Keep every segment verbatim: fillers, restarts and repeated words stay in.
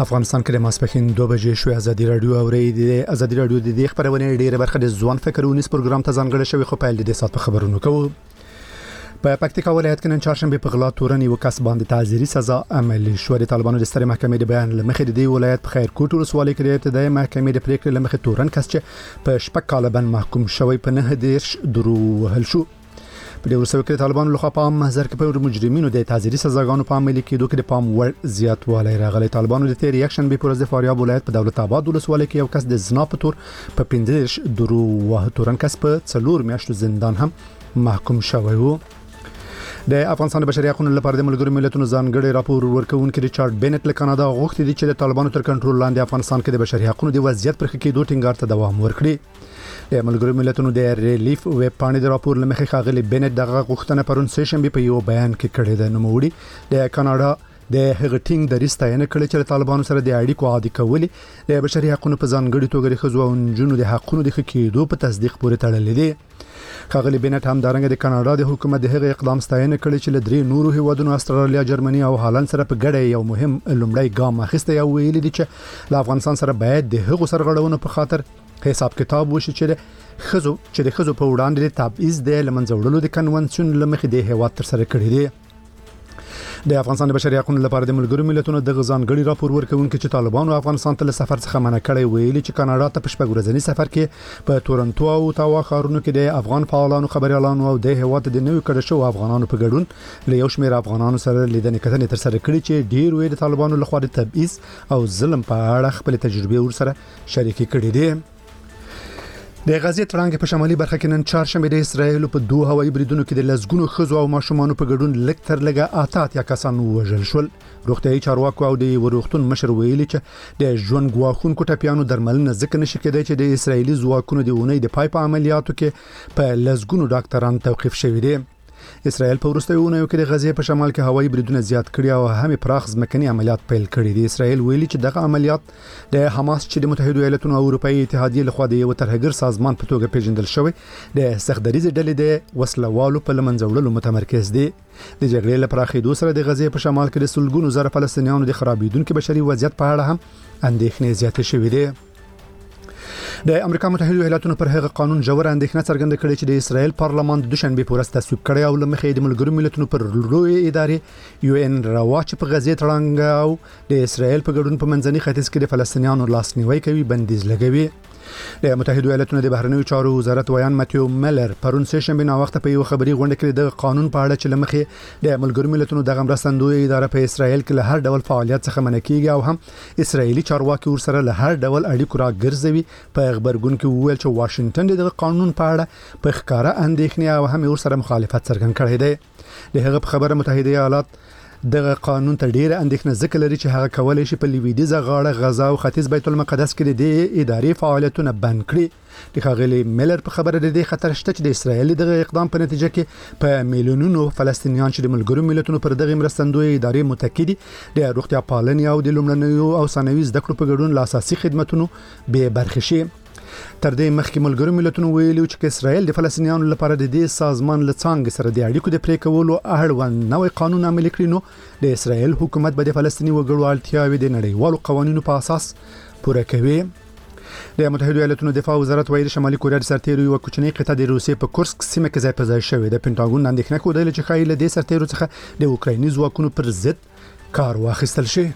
افغانستان کې د ماسپښین دوه بجې شوې. ازادي رادیو اورېدې ازادي رادیو د دې خبرونه ډیره برخه د ځوان فکرونیس پروګرام ته ځانګړې شوی، خو په دې سات په خبرونو کوو. په پکتیکا ولایت کې نن چهارشنبه په غلا تورن یو کس باندې تعزیري سزا عملي شو. د طالبانو د سترې محکمې د بیان لمخې د دې ولایت په خیرکوټ ولسوالۍ کې د ابتدایي محکمې د پریکړې لمخې تورن کس چې په شپږ کاله بند محکوم شوی په نه دیرش درو وهل شو. په دې ورسره کې طالبانو لخوا په محضر کې په مجرمینو د تعزیري سزاګانو په عملي کېدو کې د پام وړ زیاتوالی راغلی. طالبانو د تیر یکشن به پرز فاریاب ولایت په دولت آباد ولسوالۍ کې یو کس د زنا په تور په پنځه درو وه تورن کس په څلور میاشتو زندان هم محکوم شوی و. د افغانستان د بشري حقوقو لپاره د ملګرو ملتونو ځانګړي راپور ورکوونکي ریچارډ بینټ له کاناډا غوښتي دي چې د طالبانو تر کنټرول لاندې افغانستان کې د بشري حقوقو د وضعیت پر کېدو ټینګار ته دوام ورکړي. د ملګرو ملتونو د ریلیف ویب پاڼې د راپور لمخې ښاغلي بینټ دغه غوښتنه پرون سه شنبه په یو بیان کې کړې ده. نوموړي د کاناډا د هغه ټینګ د ریستاینه کړې چې طالبانو سره د اړیکو عادي کولې د بشري حقوقو په ځانګړي توګه د ښځو او نجونو د حقوقو د کېدو په تصدیق پورې تړلې دي. ښاغلي بینټ هم دارنګه د کاناډا د حکومت د هغه اقدام ستاینه کړې چې له درې نورو هیوادونو استرالیا، جرمني او هالند سره په ګډه یو مهم لومړی ګام اخیسته. یو ویلي دي چې له افغانستان سره باید د هغو سرغړونو په خاطر حساب کتاب وشي چې خزو چې د خزو په وړاندې د تبعیض د لمنځه وړلو د کنونسیون لمخې د هیواد تر سره کړی دی. د افغانستان د بشري حقوقو لپاره د ملګرو ملتونو د ځانګړي راپور ورکوونکي چې طالبانو افغانستان ته له سفر څخه منع کړی ویلي چې کاناډا ته په شپږ ورځني سفر کې په تورنټو او اوتاوا ښارونو کې د افغان فعالانو، خبريالانو او د هیواد د نوي کډه شو افغانانو په ګډون له یو شمېر افغانانو سره لیدنې کتنې تر سره کړې چې ډیر وې د طالبانو لخوا د تبعیض او ظلم په اړه خپل تجربه ورسره شریکې کړې دي. د غزې تړانګ په شمالي برخه کې نن چهارشنبه د اسرایل په دوه هوایي بریدونو کې د لزګونو خزو او ماشومانو په ګډون لږ تر لږه اته یا کسان وژل شول. روغتيایي چارواکو او د وروختون مشر ویلي چې د ژوند غواخونکو ټپيانو درملنه ځکه نشي کېدای چې د اسرایلی ځواکونو د اونۍ د پای په عملیاتو کې په لزګونو ډاکټران توقيف شوي دي. اسرائیل په وروستیو اونیو کې د غزې په شمال کې هوایي بریدونه زیات کړي او هم پراخ ځمکني عملیات پیل کړي دي. اسرائیل ویلي چې دغه عملیات د حماس چې د متحده ایالاتونو او اروپאי اتحادیه لخوا د یو ترهګر سازمان په توګه پیژندل شوی د سختدریز ډلې د وسلوالو په لمنځه وړلو متمرکز دي. د جګړې لپاره خېدو سره د غزې په شمال کې د سلګونو زره فلسطینیانو د خرابېدونکو بشري وضعیت په اړه هم اندېښنې زیاتې شوې دي. د امریکا متحده ایالاتونو پر هغه قانون جوړ اندېښنه څرګنده کړې چې د اسرائیل پارلمان د دوشنبه پورس تصویب کړی او لمخې د ملګرو ملتونو پر لوی ادارې یو ان رواچ په غزې تړانګ او د اسرائیل په ګډون په منځني ختیځ کې د فلسطینیانو لاسنیوي کوي بندیز لګوي. د متحده ایالاتونو د بهرنیو چارو وزارت ویان ماتیو ملر پرون سه شنبه نا وخت په یو خبري غونډه کې د قانون په اړه چې لمخې د ملګرو ملتونو د مرستندوی اداره په اسرائیل کې له هر ډول فعالیت څخه منع کیږي او هم اسرائیلی چارواکي ورسره له هر ډول اړیکو راګرځوي. په خبرګون کې ویل چې واشنگټن د قانون په اړه په ښکارا اندېښنه او هم ورسره مخالفت څرګند کړی دی. د هغه خبره متحده ایالات دغه قانون ته ډیره اندېښنه ذکر لري چې هغه کولای شي په لویدیزه غاړه غزا او ختیځ بیت المقدس کې د ادارې فعالیتونه بند کړي. د ښاغلي ملر په خبره د خطر شته چې د اسرائیل دغه اقدام په نتیجه کې په میلیونونو فلسطینیان چې د ملګرو ملتونو پر دغه مرستندوی ادارې متکی دي د روغتیا پالنې او د لومړنیو او ثانوي زده کړو په ګډون له اساسي خدماتو به برخه شي. تر دې مخکې ملګرو ملتونو ویلي چې اسرائیل د فلسطینیانو لپاره د دې سازمان له څنګه سره د اړیکو د پرې کولو اړوند نوې قانون عملي کړي نو د اسرائیل حکومت به د فلسطیني وګړو اړتیاوې د نړیوالو قوانینو په اساس پوره کوي. د متحده ایالاتونو دفاع وزارت ویلي شمالي کوریا د سرتیرو یو کوچنی قطعه د روسیې په کورسک سیمه کې ځای په ځای شوې ده. پینټاګون اندېښنه کوي چې ښایي له دې سرتیرو څخه د اوکرایني ځواکونو پر ضد کار واخیستل شي.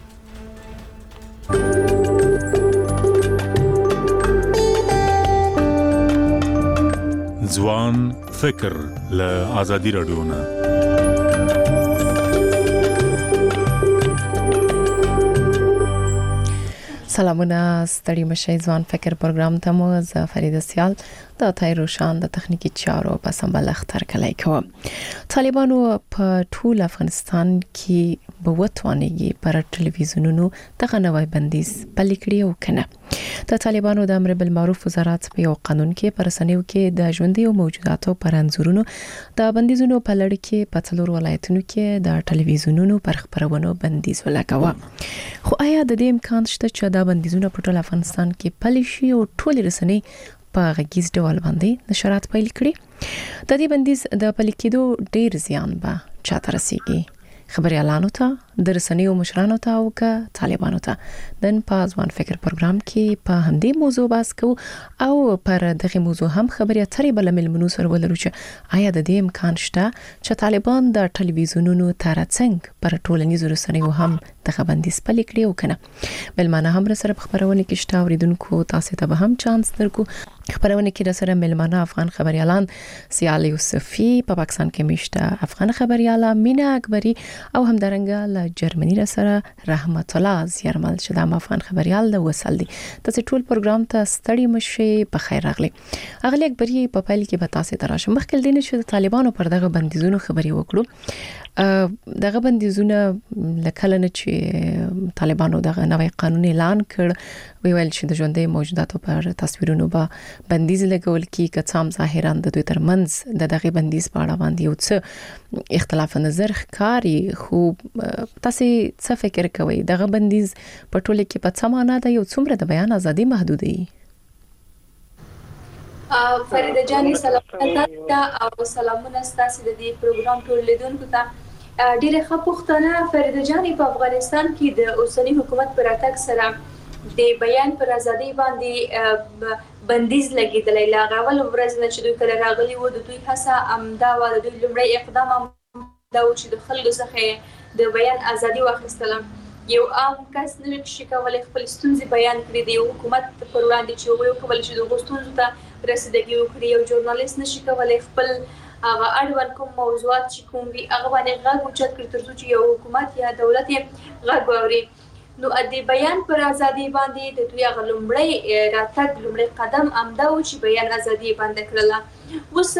ځوان فکر له ازادي رادیو نه سلامونه ستړي مشه. ځوان فکر پروګرام ته مو زه فریده سیال د تایروشان د تخنیکی چارو په سمبل اختر کلی کوم. طالبانو په ټول افغانستان کې بوتوانېږي پر ټلویزیونونو دغه نوې بندیز پلي کړی او کنه. د طالبانو د امر بالمعروف وزارت په یو قانون کې پر رسنیو کې د ژوندۍ او موجوداتو پر انزورونو د بندیزونو په لړ کې په څلور ولایتونو کې د ټلویزیونونو پر خبرونو بندیز ولګاوه. خو آیا د دې امکان شته چې دا بندیزونه په ټول افغانستان کې پلي شي او ټول رسنۍ په غږیز ډول باندې نشرات پیل کړي؟ د دې بندیز د پلي کېدو ډیر زیان به چاته رسیږي؟ خبريالانو ته د رسنیو مشرانو ته او که طالبانو ته د په ځوان فکر پروګرام کې په همدې موضوع بحث کوو او پر دغه موضوع هم خبري اترې بل ملمنو سره ولرو چې آیا د دې امکان شته چې طالبان د ټلویزیونونو ترڅنګ پر ټولنیزو رسنیو هم دغه بندیز پلي کړي او کنه بلمانه هم سره خبرونه کې شته اوریدونکو تاسو ته به هم چانس درکو خبرونه کې سره ملمانه افغان خبريالان سیال یوسفی په پاکستان کې میشته افغان خبرياله مینا اکبری او همدارنګه له جرمني سره رحمت الله زیرمل چې د افغان خبريال د وصل دي تاسو ټول پروګرام ته ستړي مشه په خیر راغلي اغلی اکبری په پایل کې به تاسو تراشه مخکې دینه چې د طالبانو پر دغه بندیزونو خبري وکړو دغه بندیزونه لکه نه چې طالبانو دغه نوې قانون اعلان کړ ویل چې د ژوندۍ موجوداتو پر تصویرونو به بندیز لګول کی کڅام ظاهرا د دوی ترمنځ د دغه بندیز په اړه باندې یو څه اختلاف نظر ښکاری خو تاسو څه فکر کوئ دغه بندیز په ټوله کې په څه معنا ده یو څومره د بیان ازادي محدودي فریده جاني سلام او سلامونه ستاسو د دې پروګرام ټول لیدونکو ته ډیره ښه پوښتنه فریده جاني په افغانستان کې د اوسنی حکومت پر اتک سره د بیان پر ازادي باندې بندیز لګیدلی لا غول ورځ نه چې دوی کله راغلي وو د دوی هڅه امدا و د دوی لمړی اقدام دا و چې د خلکو څخه د بیان ازادي واخیستله یو عام کس نوې شي کولای خپل ستونزې بیان کړي د حکومت پر وړاندې چې ویو کول چې د غوښتنو ته رسیدګي وکړي یو ژورنالیست نشي کولای خپل هغه اړوند کوم موضوعات چې کوم وي هغه باندې غږ اوچت کړي ترڅو چې یو حکومت یا دولت یې غږ واوري نو د بیان پر ازادي باندې د دوی هغه لومړی راتګ لومړی قدم امدا و چې بیان ازادي باندې کړله اوس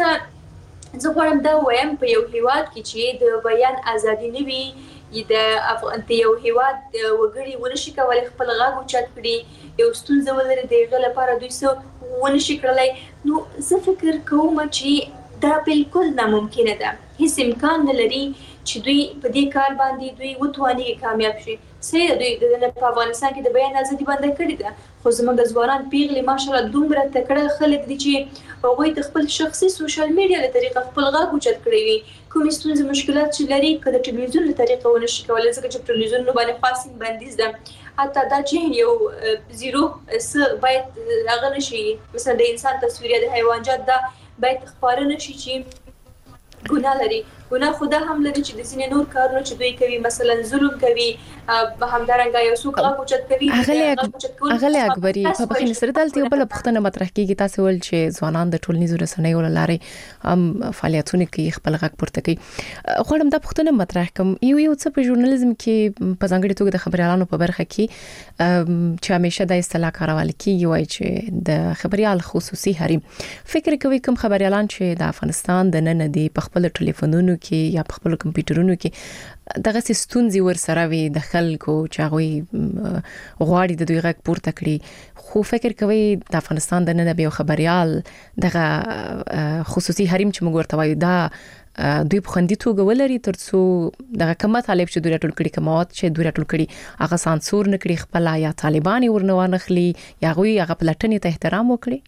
زه غواړم دا وایم په یو هیواد کې چې د بیان ازادي نه وي د افغان یو هیواد وګړي ونشي کولای خپل غږ اوچت کړي یو ستونزه ولري د هغه لپاره دوی څه ونشي کړلای نو زه فکر کوم چې دا بالکل ناممکنه ده هیڅ امکان نه لري چې دوی په دې کار باندې دوی وتواني کامیاب شي سې دوی د په افغانستان کې د بیان ازادي باندې کړی ده خو زموږ د ځوانان پیغلي ماشاءالله دومره تکړه خلک دي چې هغوی د خپل شخصي سوشل میډیا له طریقه خپل غږ اوچت کړی وي کوم ستونزې مشکلات چې لري که د ټلویزیون له طریقه ونشي کولی ځکه چې ټلویزیون باندې خاص بندیز ده حتی دا چې یو زیرو س باید هغه نشي مثلا د انسان تصویر یا د حیوانات دا باید خبره نشي چې ګناه لري ګناه خدا هم لري چې د سینې نور کارونه چې دوی کوي مثلا ظلم کوي همدارنګه یو څوک هغه اوچت کوي هغه هغه اکبري په بخښنې سره دلته یو بل پوښتنه مطرح کیږي تاسو ول چې ځوانان د ټولنیزو رسنیو لارې هم فعالیتونه کوي خپل غږ پورته کوي غواړم دا پوښتنه مطرح کوم یو یو څه په ژورنالیزم کې په ځانګړي توګه د خبريالانو په برخه کې چې همیشه د اصطلاح کارول کیږي وایي چې د خبريال خصوصي حریم فکر کوي کوم خبريالان چې د افغانستان د نن دی په خپل ټلیفونونو کې یا په خپل کمپیوټرونو کې دغه ستونزې ورسره وي د خلکو چې هغه غواړي د دوی غږ پورته کړي خو فکر کوي د افغانستان د نن به خبريال دغه خصوصي حریم چې موږ ورته وایو دا دوی په خندي توګه ولري ترڅو دغه کومه طالب چې دوی راټول کړي کومات چې دوی راټول کړي هغه سانسور نه کړي خپل یا طالبان ورنوانه خلی یا غوي هغه پلټنې ته احترام وکړي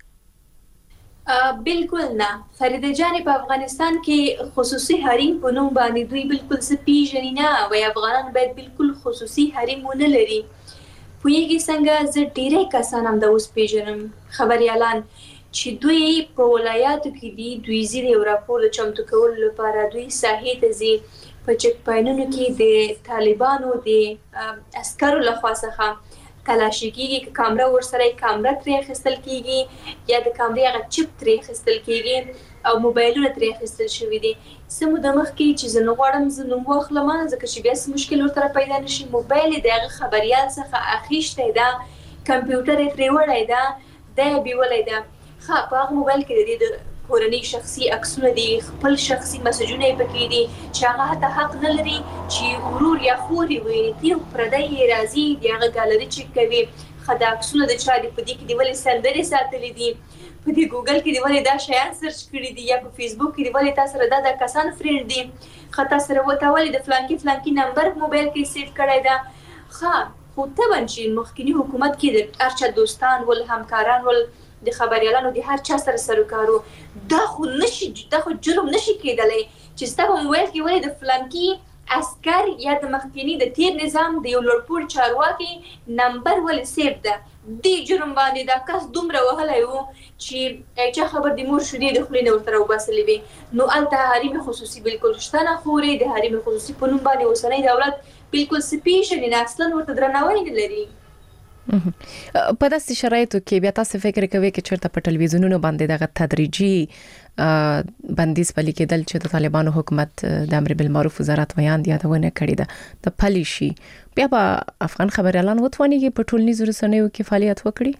بالکل نه فریده جاني په افغانستان کې خصوصي حریم په نوم باندې دوی بالکل څه پیژني نه وای افغانان باید بالکل خصوصي حریم ونه لري پوهیږي څنګه زه ډیره کسان هم د اوس پیژنم خبريالان چې دوی په ولایاتو کې دي دوی زیری او راپور چمتو کول لپاره دوی ساحې ته ځي په چک پاینونو کې د طالبانو د عسکرو لخوا څخه تلاشي کیږي کیمرا ورسره کیمرا ترې خستل کیږي یا د کیمرې هغه چپ ترې خستل کیږي او موبایلونه ترې خستل شوی دي سمو د مخ کې چې زه نغواړم زه نوم واخلم ځکه چې بیا څه مشکل ورته پیدا نشي موبایل د خبريال څخه اخیشته ده کمپیوټر یې ترې وړی ده د بیولای ده ښه په هغه موبایل کې د کورنۍ شخصي عکسونه دي خپل شخصي مسجونه پکې دي چې هغه حتی حق نه لري چې ورور یا خور وي تیر پردی راځي دغه ګالري چک کوي خدا عکسونه د چا دي په دې کې دی ولې سندري ساتلې دي په دې ګوګل کې دی ولې دا شیان سرچ کړی دي یا په فیسبوک کې دی ولې تاسو سره دا د کسان فرند دي خطا سره وته ولې د فلانکی فلانکی نمبر موبایل کې سیو کړی دا ښه خو ته باندې مخکنی حکومت کې د ارچا دوستان ول همکاران ول د خبريالانو د هر چا سره سروکارو دا خو نشي دا خو جرم نشي کېدلی چې ستاسو موبایل کې ولې د فلانکی عسكر یا د مخکنی د تیر نظام د یو لوړپوړ چارواکي نمبر ول سیف ده د جرم باندې دا کس دومره وهلی وو چې چا خبر د مور شودې د خولې نه ورته راوباسلې وي. نو هلته حریم خصوصي بالکل شته نه خورې د حریم خصوصي په نوم باندې اوسنی دولت بالکل سپیشل نه اصلا ورته درناوی نه لري. په داسې شرایطو کې بیا تاسو فکر کوئ چې چېرته په ټلویزیونونو باندې دغه تدریجي بندیز پلي کېدل چې د طالبانو حکومت د امر بالمعروف وزارت ویان یادونه کړې ده د پلي شي بیا به افغان خبريالان وتوانیږي په ټولنیزو رسنیو کې فعالیت وکړي؟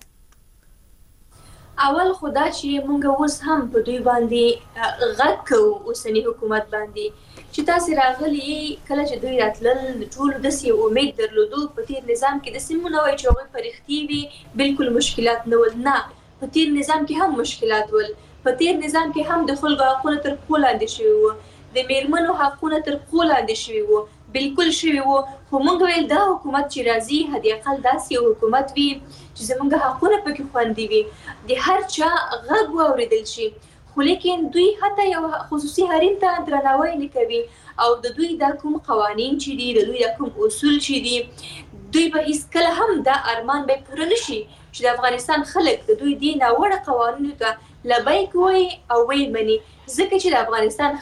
اول خدا چې مونږ اوس هم په دوی باندې غږ کوو اوسنی حکومت باندې چې تاسو راغلي کله چې دوی راتلل ټول د سی امید درلودو په تیر نظام کې د سیمونو وای چې هغه پرختي وي بالکل مشکلات نه ول. نه په تیر نظام کې هم مشکلات ول. په تیر نظام کې هم د خلکو حقونه تر پښو لاندې شوي وو د میرمنو حقونه تر پښو لاندې شوي وو بالکل شوي وو. خو موږ ویل دا حکومت چې راځي هدي اقل داسې یو حکومت وي چې زموږ حقونه پکې خوندي وي د هر چا غږ واورېدل شي. خو لیکن دوی حتی یو خصوصي حریم ته درناوی نه کوي او د دوی دا کوم قوانین چې دي د دوی دا کوم اصول چې دي دوی به هیڅکله هم دا ارمان به پوره نشي چې د افغانستان خلک د دوی دې ناوړه قوانینو ته لبیک وای او وای مني. ځکه چې د افغانستان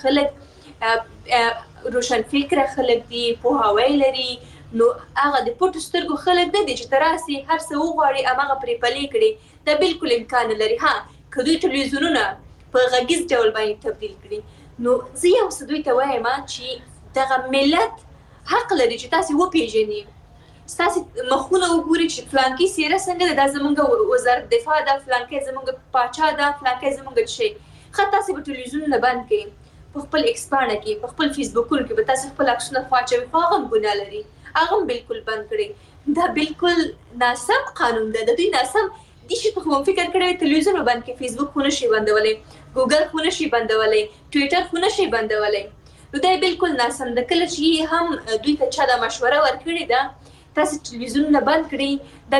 خلک روشن فکر خلک دي پوهاوی لري نو هغه د پټو سترګو خلک نه دي چې تراسي هر څه وغواړي هغه پرې پلي کړي. دا بالکل امکان لري. ها که دوی ټلویزیونونه په غږیز ډول باندې تبدیل کړي نو زه یو څه دوی ته وایم چې دغه ملت حق لري چې تاسو وپیژنئ تاسو مخونه وګورئ چې فلانکی سیره څنګه ده زمونږ وزارت دفاع ده فلانکی زمونږ پاچا ده فلانکی زمونږ شي خاطر تاسو په ټلویزیون نه باندې کې په خپل ایکسپانه کې په خپل فیسبوکونو کې به تاسو خپل عکسونه خواچوي خو هغه ګناه لري هغه بالکل بند کړي. دا بالکل ناسم قانون ده د دوی ناسم دي چې په فکر کړی ټلویزیون باندې کې فیسبوک خونه شي بندولای ګوګل خونه شي بندولای ټوئیټر خونه شي بندولای. نو دا بالکل ناسم ده. کله چې هم دوی ته چا د مشوره ورکړي ده تاسو ټلویزیون نه بند کړئ دا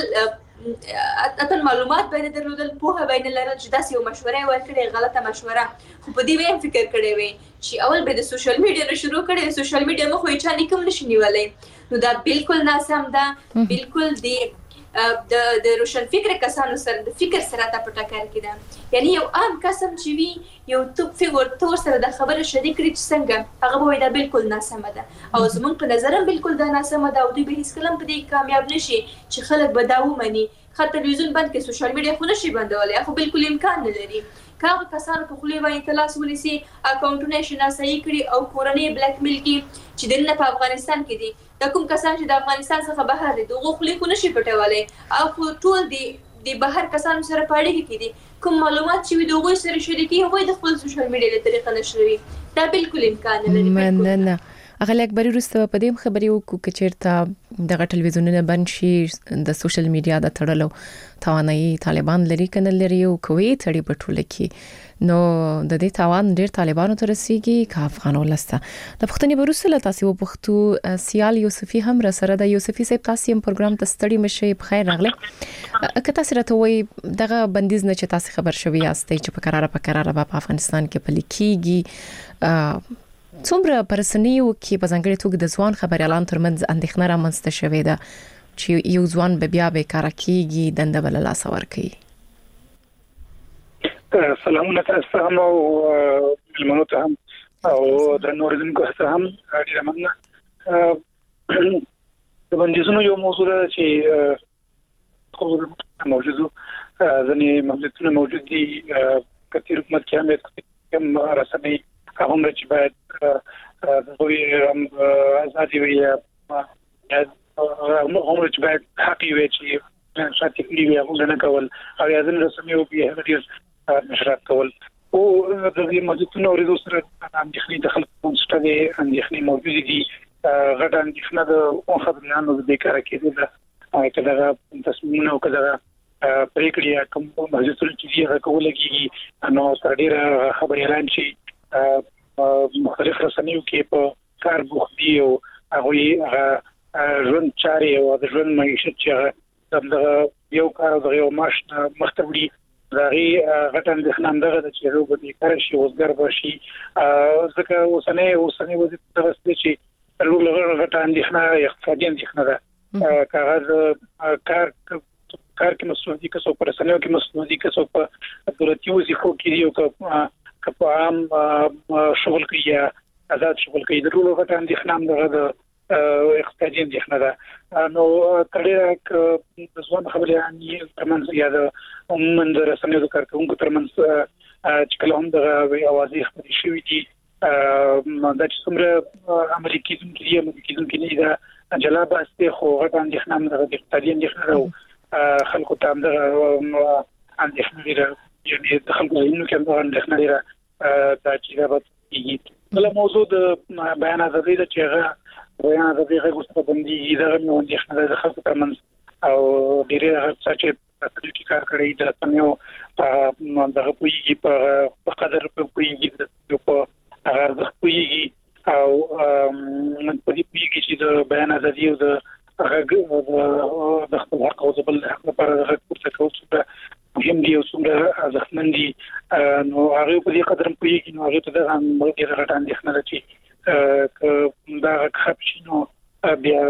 بالکل اتن معلومات باندې درلودل پوهه باندې لرل چې داسې یو مشوره ورکړي غلطه مشوره خو په دې ویم فکر کړی وي چې اول به د سوشل میډیا نه شروع کړي سوشل میډیا مخ وي چا لیکم نشي نیولای. نو دا بالکل ناسم ده. بالکل دی د د روشن فکر کسانو سره د فکر سره تا په ټکر کې ده. یعنی یو عام قسم چې وي یو تو فکر تور سره د خبره شریک کړي چې څنګه هغه به دا بالکل ناسمه ده او زمونږ په نظر هم بالکل دا ناسمه ده او دوی به هیڅ کلم په دې کامیاب نشي چې خلک به دا ومني. خاطر ټلویزیون بند کې سوشل میډیا خو نشي بندولای خو بالکل امکان نه لري. کاغه کسانو په خولي باندې تلاش ونیسي اکاونټونه شناسایي کړي او کورنۍ بلیک میل کې چې دنه په افغانستان کې دي دا کوم کسان چې د افغانستان څخه بهر دي دغه خولي خو نشي پټولای او ټول دي د بهر کسانو سره پاړې کې دي کوم معلومات چې دوی سره شریکي هغه د خپل سوشل میډیا له طریقې نشروي. دا بالکل امکان نه لري. مننه. اغه اکبري رسته په دې خبري وکړو چې چیرته دغه ټلویزیونونه بند شي د سوشل میډیا د تړلو توانایي طالبان لري کنه لري او کوي تړي په ټوله کې نو د دې توان ډیر طالبانو ته رسیږي کا افغانو لسته د پښتني بروسله تاسو په پښتو سیال یوسفي هم را سره د یوسفي صاحب تاسو هم پروګرام ته ستړي مشه په خیر راغله که تاسو راته وای دغه بندیز نه چې تاسو خبر شوي یاستئ چې په قراره په قراره په افغانستان کې پلي کیږي څومره پرسنیو کې په ځانګړي توګه د ځوان خبريالان ترمنځ اندېښنه رامنځته شوې ده چې یو ځوان به بیا به کار کوي دنده بل لاس ور کوي. سلامونه تاسو هم او ملمنو ته هم او د نوردینکو سره هم ډیره مننه. د بندیزونو یو موضوع ده چې موجود ځنې محدودیتونه موجود دي کثیر حکومت کې هم رسمي هم چې باید دوی هم ازادي وي هم چې باید حقي وي چې شاتي کړي وي هغه نه کول او ځین رسمي او به هغه نشرات کول او د دې موجودونو ورته سره اندېښنې د خلکو مستوي اندېښنې موجود دي غټ اندېښنه د خبريالانو د بیکاره کېدل ده کله تصمیمونه او کله پریکړې کوم موجودونه چې هغه کول کېږي نو تر ډیره خبريالان چې مختلف رسنیو کې په کار بوختي او هغه ژوند چاري او د ژوند معیشت چې دغه یو کار د یو ماش مختبري دغه غټن د خنندغه د چې روغ دي کار شي وزګر بشي ځکه اوسنه اوسنه وظیفه ترسته چې لوګه غټه اندېښنه اقتصادي اندېښنه ده کاغذ کار کار کې مسؤل دي که څوک پر رسنیو کې مسؤل دي که څوک په دولتي وظیفو کې دي او که په عام شغل کې یا آزاد شغل کې د ټولو غټه اندېښنه هم دغه د اقتصادي اندېښنه ده نو کله د ځوان خبريالانو ترمنځ یا د عموما د رسنیو د کارکونکو ترمنځ چې کله هم دغه اوازې خبرې شوې دي دا چې څومره عملي کېدونکي دي عملي کېدونکي نه ده جلا باسته خو غټه اندېښنه هم دغه د اقتصادي اندېښنه ده خلکو ته هم دغه اندېښنه لري یعنی د خلکو زینو کې هم دغه اندېښنه لري دا چې دا به بل موضوع د بیان ازادي د چې بیان ازادي غوښتنه څخه باندې دغه نو اندېښنه د خلکو ترمنځ او ډیره هڅه چې په دې کار کوي د سمو دغه پویږي په قدر په پویږي په هغه د پویږي او په دې پویږي چې د بیان ازادي او د هغه د خپل حق او د بل حق لپاره د حق پورته کول مهم دي او څومره ځخمن دي نو هغه په دې قدر پویږي نو هغه ته د موږ غټ اندېښنه لري چې دا خپشینو بیا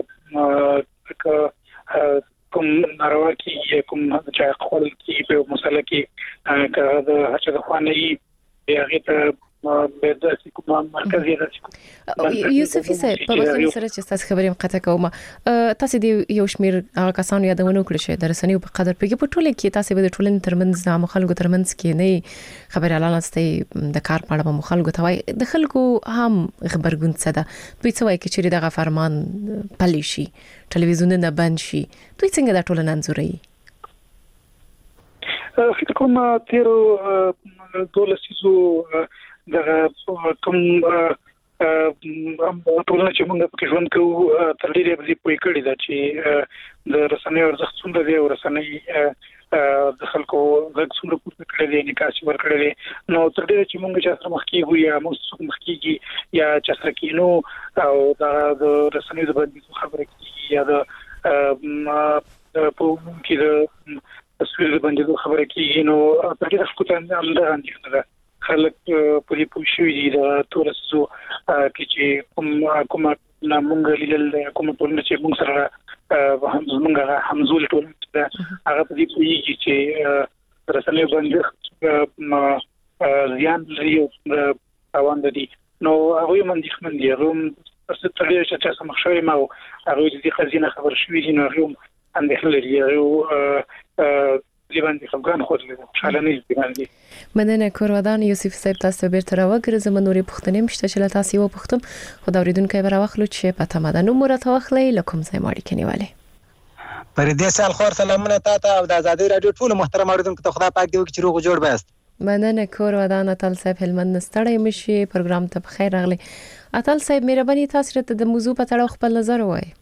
کوم ناروا کې کوم چې خپل کې په مسله کې کړه د هڅه د خوانې بیا ته به د کوم مرکزي راځي یوسف صاحب په بخښنه سره چې تاسو خبرې مقطع کوم تاسو د یو شمیر هغه کسانو یادونه کړی چې د رسنیو په قدر په ټوله کې تاسو به د ټولنې ترمنځ د مخالګو ترمنځ کې نه خبري اعلان استي د کار په اړه مخالګو ته وای د خلکو هم خبرګون څه ده دوی څه وای چې دغه فرمان پلي شي ټلویزیونونه بند شي دوی څنګه د ټولنې انځوري فکر کوم تیرو دولسیزو دغه کوم ټولنه چې موږ په ژوند کې تر ډیره به پوي کړی دا چې د رسنیو ارزښت څومره دی او رسنۍ د خلکو غږ څومره پورته کړی دی نکاسي ور کړی دی نو تر ډیره چې موږ چې سره مخ کیږو یا موږ مخ کیږي یا چې سره کینو او د رسنیو د باندې خبره کیږي یا د په کې د تصویر باندې خبره کیږي نو تر ډیره څه کوته هم ده اندېښنه خلک په دې پوښتنه دي د تورسو کې چې کوم کوم نامونګ لیدل کوم ټولنه چې موږ سره هم زمونږه همزول ټولنه هغه په دې پوښتنه چې رسنۍ باندې ځان لري او روان دي نو هغه مندښمن دي روم تاسو ته لري چې تاسو مخشوي ما هغه دې خزینه خبر شوې دي نو هغه اندېښنه لري هغه لیبان خفغان خود له شالنې باندې مننه کورودان یوسف صاحب تاسو بیرته راوګرځم نورې پښتنې مشته چې تاسو یو پښتم خو دا ورېدونکو به راوخلو چې په تمه نو مرته وخلې لکم ځای ماړي کنيواله پر دې سال خور سلامونه تاسو او د آزادۍ رادیو ټول محترم اوریدونکو ته خدای پاک دې وکړي چې روغ جوړ بست مننه کورودان اتل صاحب هلمند نستړی مشي پروګرام ته بخیر راغلی اتل صاحب مهرباني تاسو ته د موضوع په اړه خپل نظر وایي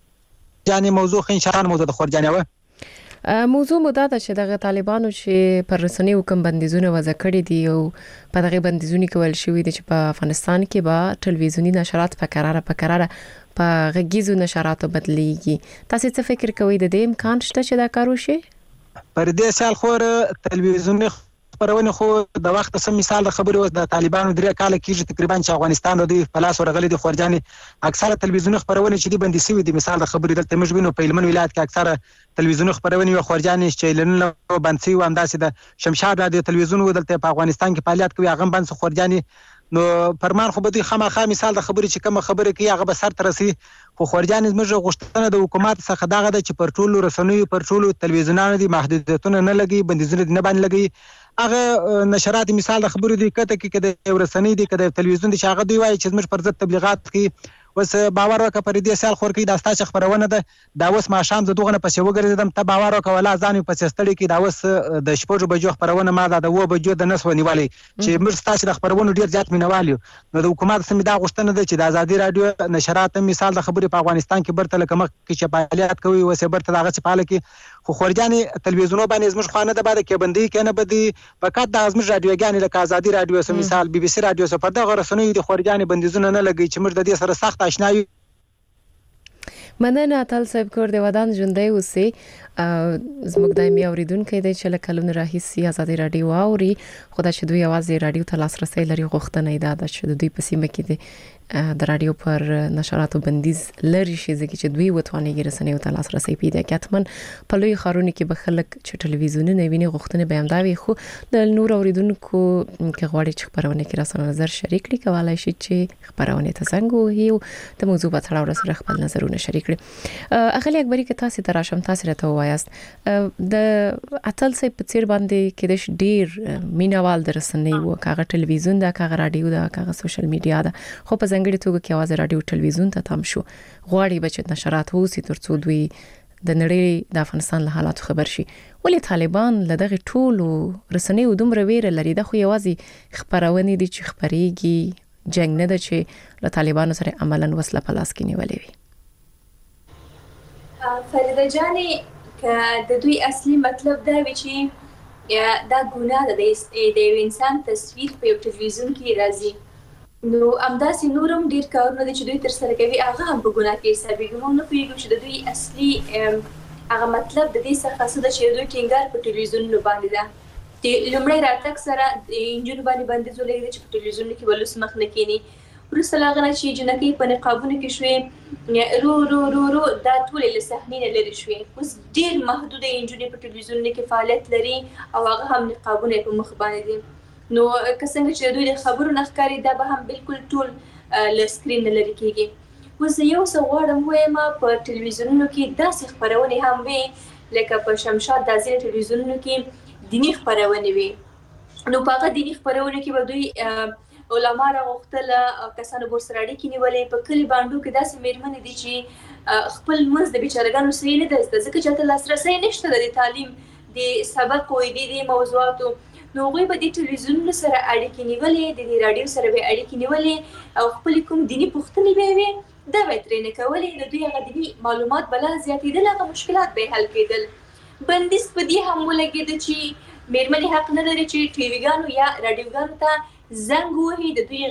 یعنی موضوع خین شان موضوع د خورجانه و موضوع مو دا چې دغه طالبانو چې پر رسنیو کوم بندیزونه وضع کړی دي او په دغه بندیزونی کول شوې دي چې په افغانستان کې به ټلویزیونی نشرات په قراره په قراره په غږیزو نشراتو بدلیږي تاسو څه فکر کوئ د دې امکان شته چې دا کار وشي پر دې سال خور ټلویزیونی خبرونه خو د وخت سم مثال د خبرو د طالبانو درې کال کېږي تقریبا چې افغانستان د پلاس ورغلي د خورجاني اکثره ټلویزیونی خبرونه چې دی بندي شوی دي مثال د خبرې دلته موږ وینو په هلمند ولایت کې اکثره ټلویزیونی خبرونه او خورجاني چینلونه بند شوی انداسې د شمشاد رادیو ټلویزیون دلته په افغانستان کې فعالیت کوي هغه بند خورجاني نو فرمان خو به خامخا مثال د خبرې چې کوم خبره کوي هغه به سر ترسي خو خورجاني زموږ غوښتنه د حکومت څخه داغه ده چې پر ټولو رسنیو پر ټولو ټلویزیونانو دي محدودیتونه نه لګي بندیزونه نه باندې لګي هغه نشرات مثال د خبرو دی کته کې کده یو رسنۍ دی کده ټلویزیون دی چې هغه دی وایي چې زموږ پر ضد تبلیغات کوي وس باور وکړه پر دې سال خور کې د استاد خبرونه ده دا وس ما شام د دوغه نه پسې وګرځیدم ته باور وکړه ولا ځان په سستړي کې دا وس د شپږ بجو خبرونه ما دا د و بجو د نس ونیوالي چې موږ ستاسو د خبرونو ډیر زیات مینوالو نو د حکومت سم دا غوښتنه ده چې د آزادي رادیو نشرات مثال د خبرې په افغانستان کې برته لکه مخ کې چې فعالیت کوي وسه برته دغه فعال کې خو خورجاني ټلویزیونو باندې زموږ خانه ده باندې کې بندي کنه بدی فقط د زموږ رادیوګانی لکه آزادي رادیو سم مثال بي بي سي رادیو سره په دغه رسنۍ د خورجاني بندیزونه نه لګي چې موږ د دې سره سخت آشنایو مننه اتل صاحب کور دی ودان ژوندۍ اوسئ زموږ دایمي اوریدونکو دی چې کلونه راهیسي آزادي رادیو اوري خدای چې دوی आवाज رادیو ته لاسرسي لري غوښتنه ایدا ده چې دوی په سیمه کې دي د رادیو پر نشراتو بندیز لري شي ځکه چې دوی وتوانيږي رسنیو ته لاسرسي پیدا کړي. من په لوی خارونو کې به خلک چې ټلویزیونونه ویني غوښتنه به همداوي خو د نور اوریدونکو کې غواړي چې خبرونه کې راسره نظر شریک کړي کولای شي چې خبرونه ته څنګه وي د موضوع په اړه سره خپل نظرونه شریک کړي. اغلی اکبري کې تاسو ته راشم تاسو راته وایاست د اتل سي په چیر باندې کې د ډیر مینوال د رسنیو کاغه ټلویزیون دا کاغه رادیو دا کاغه سوشل میډیا دا خو په ځنګړي توګه کې आवाज رادیو ټلویزیون ته تم شو غواړي بچ نشرات وسی ترڅو دوی د نړۍ د افغانستان له حالاتو خبر شي. ولې طالبان لدغه ټولو رسنیو دومره ویره لري د خو یوازې خبرونه دي چې خبريږي جنگ نه ده چې له طالبانو سره عملاً وسله په لاس کې نیولې وي. فریده جانې ک د دوی اصلي مطلب دا وی چې دا ګناه ده د یو انسان تصویر په ټلویزیون کې راځي نو امداسي نورم ډیر کارونه چې دوی تر سره کوي هغه هم په ګناه کې حسابېږي. موږ نه پوهیږو چې د دوی اصلي هغه مطلب د دې څخه څه ده چې دوی ټینګار په ټلویزیون باندې ده د لومړی راتګ سره د انجونو باندې بندیز ولګېد چې په ټلویزیون کې ولوس مخ نه کینی وروسته لا غنه چې جنکې په نقابونو کې شوې رو رو رو رو دا ټول له صحنې نه لري شوې اوس ډیر محدود انجونې په ټلویزیون کې فعالیت لري او هغه هم نقابونه په مخ باندې دي. نو که څنګه چې دوی د خبرو نخکاری دا به هم بالکل ټول ل سکرین نه لري کېږي. اوس یو څه غواړم وایم په ټلویزیونونو کې داسې خبرونه هم وي لکه په شمشاد د ځینې ټلویزیونونو کې دینی خبرونه وي نو په هغه دینی خبرونه کې به دوی علما راغوښتل کسانو ور سره اړیکې نیولې په کلی باندې کې داسې میرمنې دي چې خپل منځ د بیچارهګانو سره نه ده ځکه چې لاسرسي نشته د تعلیم د سبق او د موضوعاتو نو غوي به د ټلویزیون سره اړیکې نیولې د رادیو سره به اړیکې نیولې او خپل کوم دینی پوښتنې به وي دا به ترې نه کولې نو دوی هغه دینی معلومات بل زیاتېدل هغه مشکلات به حل کېدل. بندیز په دې هم ولګېد چې میرمنې حق نه لري چې ټیویګانو یا رادیوګانو ته زنګ وهي د دوی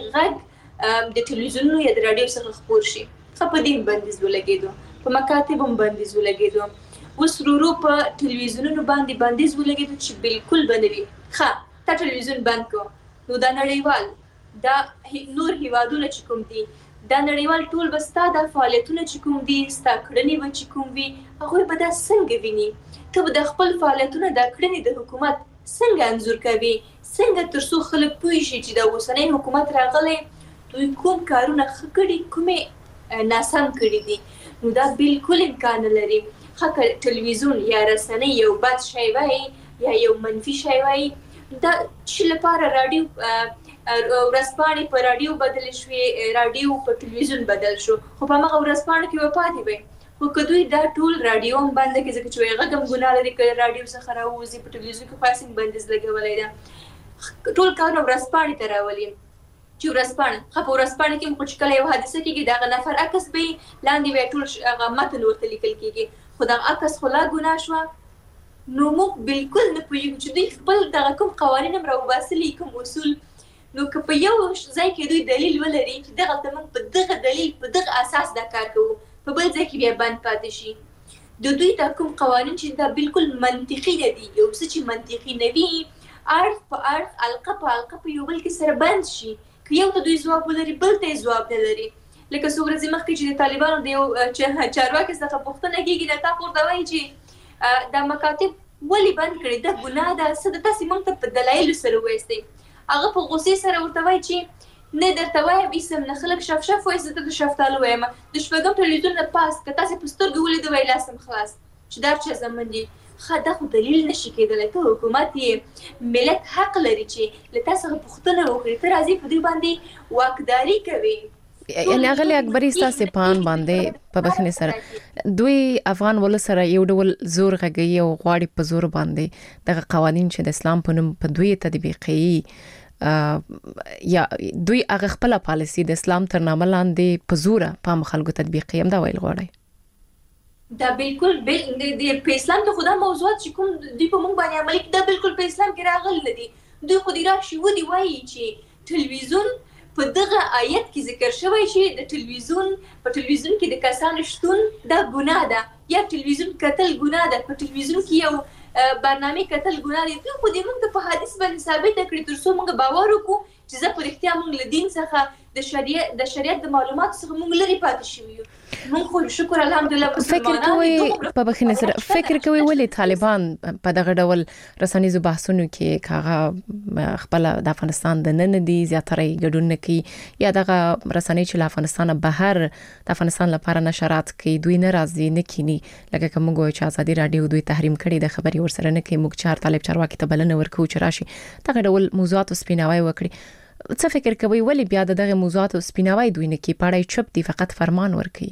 غږ د ټلویزیون یا د رادیو څخه خپور شي. خو په دې بندیز ولګېد په مکاتب هم بندیز ولګېد. اوس ورو په ټلویزیونونو باندې بندیز ولګېد چې بالکل بنوي ښه تا ټلویزیون بند کو نو دا نړیوال دا نور هیوادونه چې کوم دي دا نړیوال ټول بستا د فعالیتونو چې کوم دي ستا کړنې و چې کوم وي هغه به دا څنګه ویني ته به د خپل فعالیتونو د کړنې د حکومت څنګه انزور کوي څنګه ترڅو خلک پوه شي چې د اوسنۍ حکومت راغلی دوی کوم کارونه ښه کړي کومې ناسم کړي دي نو دا بالکل امکان لري. خکه ټلویزیون یا رسنۍ یو بد شی وای یا یو منفي شی وای دا چې لپاره رادیو ورځپاڼې په رادیو بدل شوې رادیو په ټلویزیون بدل شو خو په هغه ورځپاڼه کې وپاتې وي خو که دوی دا ټول رادیو هم بند کړي ځکه چې هغه هم ګناه لري که رادیو څخه راوځي په ټلویزیون کې خاص بندیز لګولی ده ټول کارونه ورځپاڼې ته راولي چې ورځپاڼه خو په ورځپاڼه کې خو چې کله یو حادثه کېږي دغه نفر عکس به لاندې وي ټول هغه متن ورته لیکل کېږي خو دغه عکس خو لا ګناه شوه نو موږ بالکل نه پوهېږو چې دوی خپل دغه کوم قوانین هم راوباسلي کوم اصول نو که په یو ځای کې دوی دلیل ولري چې دغلته موږ په دغه دلیل په دغه اساس دا کار کوو په بل ځای کې بیا بند پاتې شي د دوی دا کوم قوانین چې دا بالکل منطقي نه دي یو څه چې منطقي نه وي اړخ په اړخ القه په القه په یو بل کې سره بند شي که یو ته دوی ځواب ولري بل ته یې ځواب نه لري. لکه څو ورځې مخکې چې د طالبانو د یو چارواکي څخه پوښتنه کېږي دا تا خو ورته وایي چې دا مکاتب ولې بند کړي دا ګناه ده څه ده تاسې موږ ته په دلایلو سره ووایستئ هغه په غوسې سره ورته وایي چې نه درته وایم ایسم نه خلک شف شف وایي زه ته د شفتالو وایم د شپږم ټلویزیون نه پاس که تاسې په سترګو ولیده وایي لاسم خلاص چې دا چا زمن دي ښه دا خو دلیل نشي کېدلی ته حکومت یې ملت حق لري چې له تا څخه پوښتنه وکړي ته راځي په دوی باندې واکداري کوي یعنی اغلی اکبري ستاسې پان باندې په بخښنې سره دوی افغان ولس سره یو ډول زور غږوي او غواړي په زور باندې دغه قوانین چې د اسلام په نوم په دوی تطبیقي یا دوی هغه خپله پالیسي د اسلام تر نامه لاندې په زوره په عامو خلکو تطبیقي همدا ویل غواړي دا بالکل د په اسلام د خدا موضوعات چې کوم دوی په موږ باندې عملي دا بالکل په اسلام کې راغلي دي دوی خو دې راشي ودی وایي چې ټلویزیون په دغه آیت کې ذکر شوی چې د ټلویزیون په ټلویزیون کې د کسانو شتون دا ګناه ده یا ټلویزیون کتل ګناه ده په ټلویزیون کې یو برنامه کتل ګناه دي خو دې موږ په حدیث باندې ثابت کړی تر څو موږ باور وکړو چې زه په اړتیا موږ له دین څخه د شریعت د شریعت د معلوماتو څخه موږ لري پاتې شوی یو موږ خو شکر الحمدلله فکر کوي په بخښنه سره فکر کوي ولې طالبان په دغه ډول رسنیزو بحثونو کې کاغه خپل د افغانستان د نن دي زیاتره ګډون کوي یا دغه رسنۍ چې له افغانستان بهر د افغانستان لپاره نشرات کوي دوی نه راځي نه کینی لکه کوم غوي چې ازادي رادیو دوی تحریم کړي د خبري ورسره نه کوي موږ چار طالب چارواکي ته بلنه ورکو چې راشي دغه ډول موضوعات سپیناوي وکړي څه فکر کوي ولې بیا دغه موضوعات سپیناوي دوی نه کوي پړای چپ دي فقط فرمان ورکوي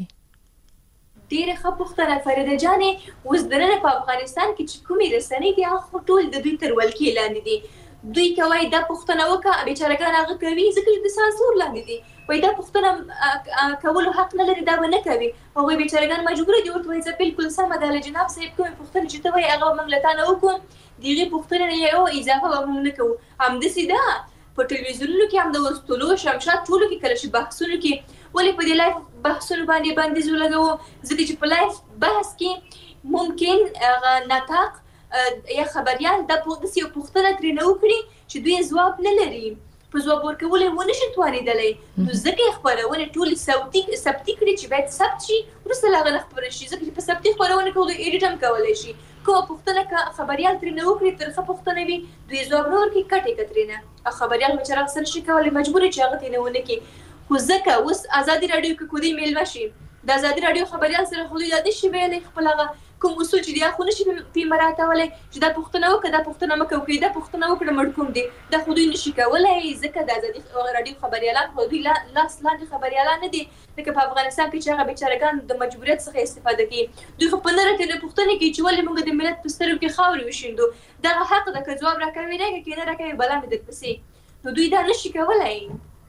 ډیره ښه پوښتنه فریده جانې اوس درنه په افغانستان کې چې کومې رسنۍ دي هغه ټول د دوی تر ولکې لاندې دي دوی کوي دا پوښتنه وکړه بیچارهګان هغه کوي ځکه چې د سانسور لاندې دي وای دا پوښتنه کول حق نه لري دا نه کوي هغه بیچارهګان مجبور دي ورته وایي چې بالکل سم ده جناب صاحب کومې پوښتنه چې ته وایي هغه موږ له تا نه وکړو دغه پوښتنه یو اضافه به موږ نه کوو همداسې ده په ټلویزیونونو کې هم د وستلو شمشاد ټولو کې کله چې بحثونو کې ولې په دې لایف بحثونو باندې باندې زولګو ځکه چې په لایف بحث کې ممکن ناتاق یا خبريال د پولیس یو پوښتنه ترې نه وکړي چې دوی ځواب نه لري په ځواب ورکول ونه شي توانېدلې نو ځکه خبرونه ټول صوتي ثبت کړي چې باید ثبت شي ورسره لاغه خبر شي ځکه چې په ثبتي خبرونه کول ایډیټ هم کولای شي کوم پوښتنه خبريال ترې نه وکړي ترخه پوښتنه وي دوی ځواب نه ورکړي کټه کترینه خبريال مچره سره شي کولای مجبور چې هغه تنه ونه کې خو ځکه اوس ازادي رادیو کې کودي میل وشي د ازادي رادیو خبريال سره خو د دې شی ویلې خپل هغه کوم اصول چې دی خو نشي په مراته ولې چې دا پښتنه وکړه دا پښتنه مکه وکړي دا پښتنه وکړه مړکوم دي دا خو دوی نشي کولای ځکه د ازادي رادیو خبريالان خو دوی لاس لاندې خبريالان نه دي لکه په افغانستان کې چې هغه بیچارهګان د مجبوریت څخه استفاده کوي دوی خو په نره کې نه پښتنه کې چې ولې موږ د ملت په سترګو کې خاورې وشیندو دا حق د جواب راکوي نه کې نه راکوي بلند د پسې نو دوی دا نشي کولای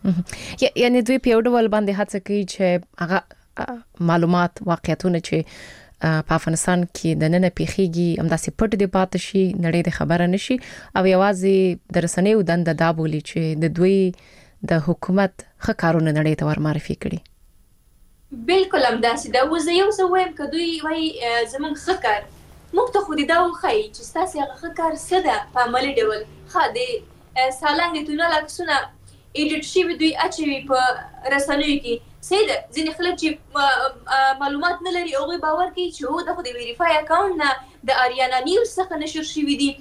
یعنی دوی په یو ډول باندې هڅه کوي چې هغه معلومات واقعیتونه چې په افغانستان کې د نن پیخيږي همداسې پټ دی پاتې شي نړۍ د خبره نشي او یوازې د رسنیو دند دا بولی چې د دوی د حکومت ښه کارونه نړۍ ته ورمعرفي کړي بالکل همداسې دا وزه یو څه وایم که دوی وایي زمونږ ښه کار موږ ته خو دې دا وښایي چې ستاسې هغه ښه کار څه ده په عملي ډول ښه د سالنګ د تونل عکسونه ایډیټ شوي دوی اچوي په رسنیو کې صحیح ده ځینې خلک چې معلومات نه لري هغوی باور کوي چې هو دا خو د ویریفای اکاونټ نه د اریانا نیوز څخه نشر شوي دي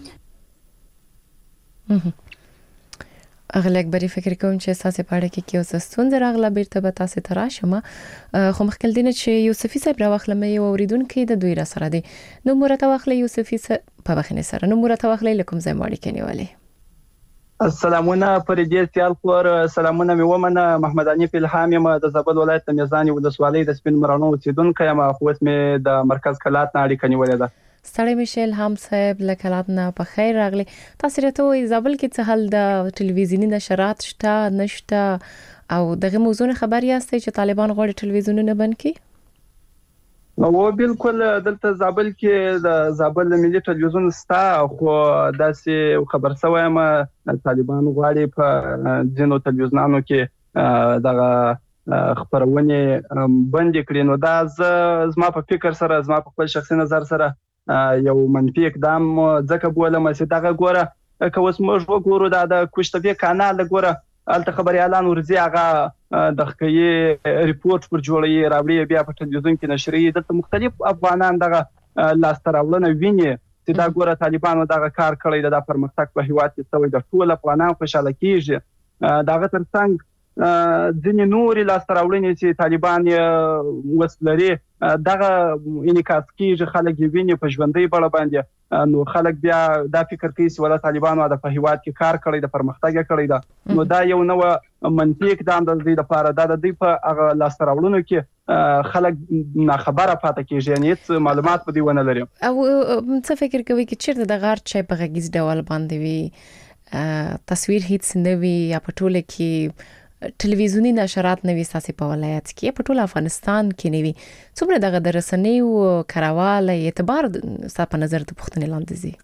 اغه لګ بری فکر کوم چې اساسه پاړه کې کیو ستونزه راغله بیرته به تاسو ته راشم خو مخکې دینه چې یوسفي صاحب راوخله مې اوریدونکو د دوی را سره دي نو مرته واخله یوسفي په بخنه سره نو مرته واخله لکم زموړي کنيواله السلامونه پرې سیال خور سلامونه مې ومنه محمد انیف الهام یم د زابل ولایت د میزان ولسوالۍ د سپین مرانو اوسیدونکو یم خو اوس مې د مرکز کلات نه اړیکه نیولې ده ستړي میشل هم صاحب لکلات نه په خیر راغلی تاسو راته وې زابل کې څه حل د ټلویزیونی نشرات شته نشته او دغه موضوع خبر یاستئ چې طالبان غواړي ټلویزیونونه بند کړي نو بالکل دلته زابل کې د زابل ملي ټلویزیون ستا خو داسې خبر شوی یم طالبان غواړي په ځینو ټلویزیونانو کې دغه خبرونه بند کړي نو دا زما په فکر سره زما په خپل شخصي نظر سره یو منفي اقدام ځکه بولم چې دغه ګوره که اوس موږ وګورو دا د کوشتبه کانال ګوره الته خبري اعلان ورځي هغه د خکې ریپورت پر جوړي راوړي بیا په ټلویزیون کې نشري د مختلف افغانان دغه لاستراولنه ویني چې دا ګوره طالبانو دغه کار کړی د پرمختګ په هیواد کې سوی د ټول افغانان خوشاله کیږي دغه ترڅنګ ځینې نورې لاستراولنې چې طالبان وسلري دغه انعکاس کیږي خلک ویني په ژوندۍ بڼه باندې نو خلک بیا دا فکر کوي چې ولا طالبانو د په هیواد کې کار کړی د پرمختګ کړی دا نو دا یو نو منطق اقدام د دې لپاره دا د دې په هغه لاستراولنو کې خلک نه خبره پاتې کیږي یعنی هیڅ معلومات په دې ونه لري او څه فکر کوي چې چیرته د غار چای په غږیز ډول باندې وي تصویر هیڅ نه وي یا په ټوله کې ټلویزیونی نشرات نوي ساسي په ولایت کې په ټول افغانستان کې نوي څومره دغه درسنۍ او کراواله اعتبار ستاسو په نظر د پښتنې لاندې زی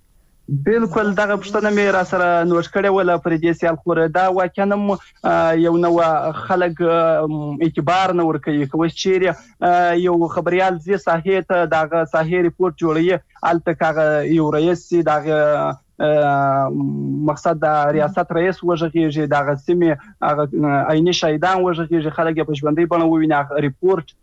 بالکل دغه پښتنه مې را سره نوٹ کړې ولا پر دې سیال خور دا واکنه یو نو خلک اعتبار نه ور کوي کوم چیرې یو خبريال زی ساحې ته دغه ساحې ریپورت جوړي الته کاغه یو رئیس دغه مقصد د ریاست رئیس وژغیږي دغه سیمه هغه عیني شهیدان وژغیږي خلک په ژوندۍ بڼه وویني ریپورت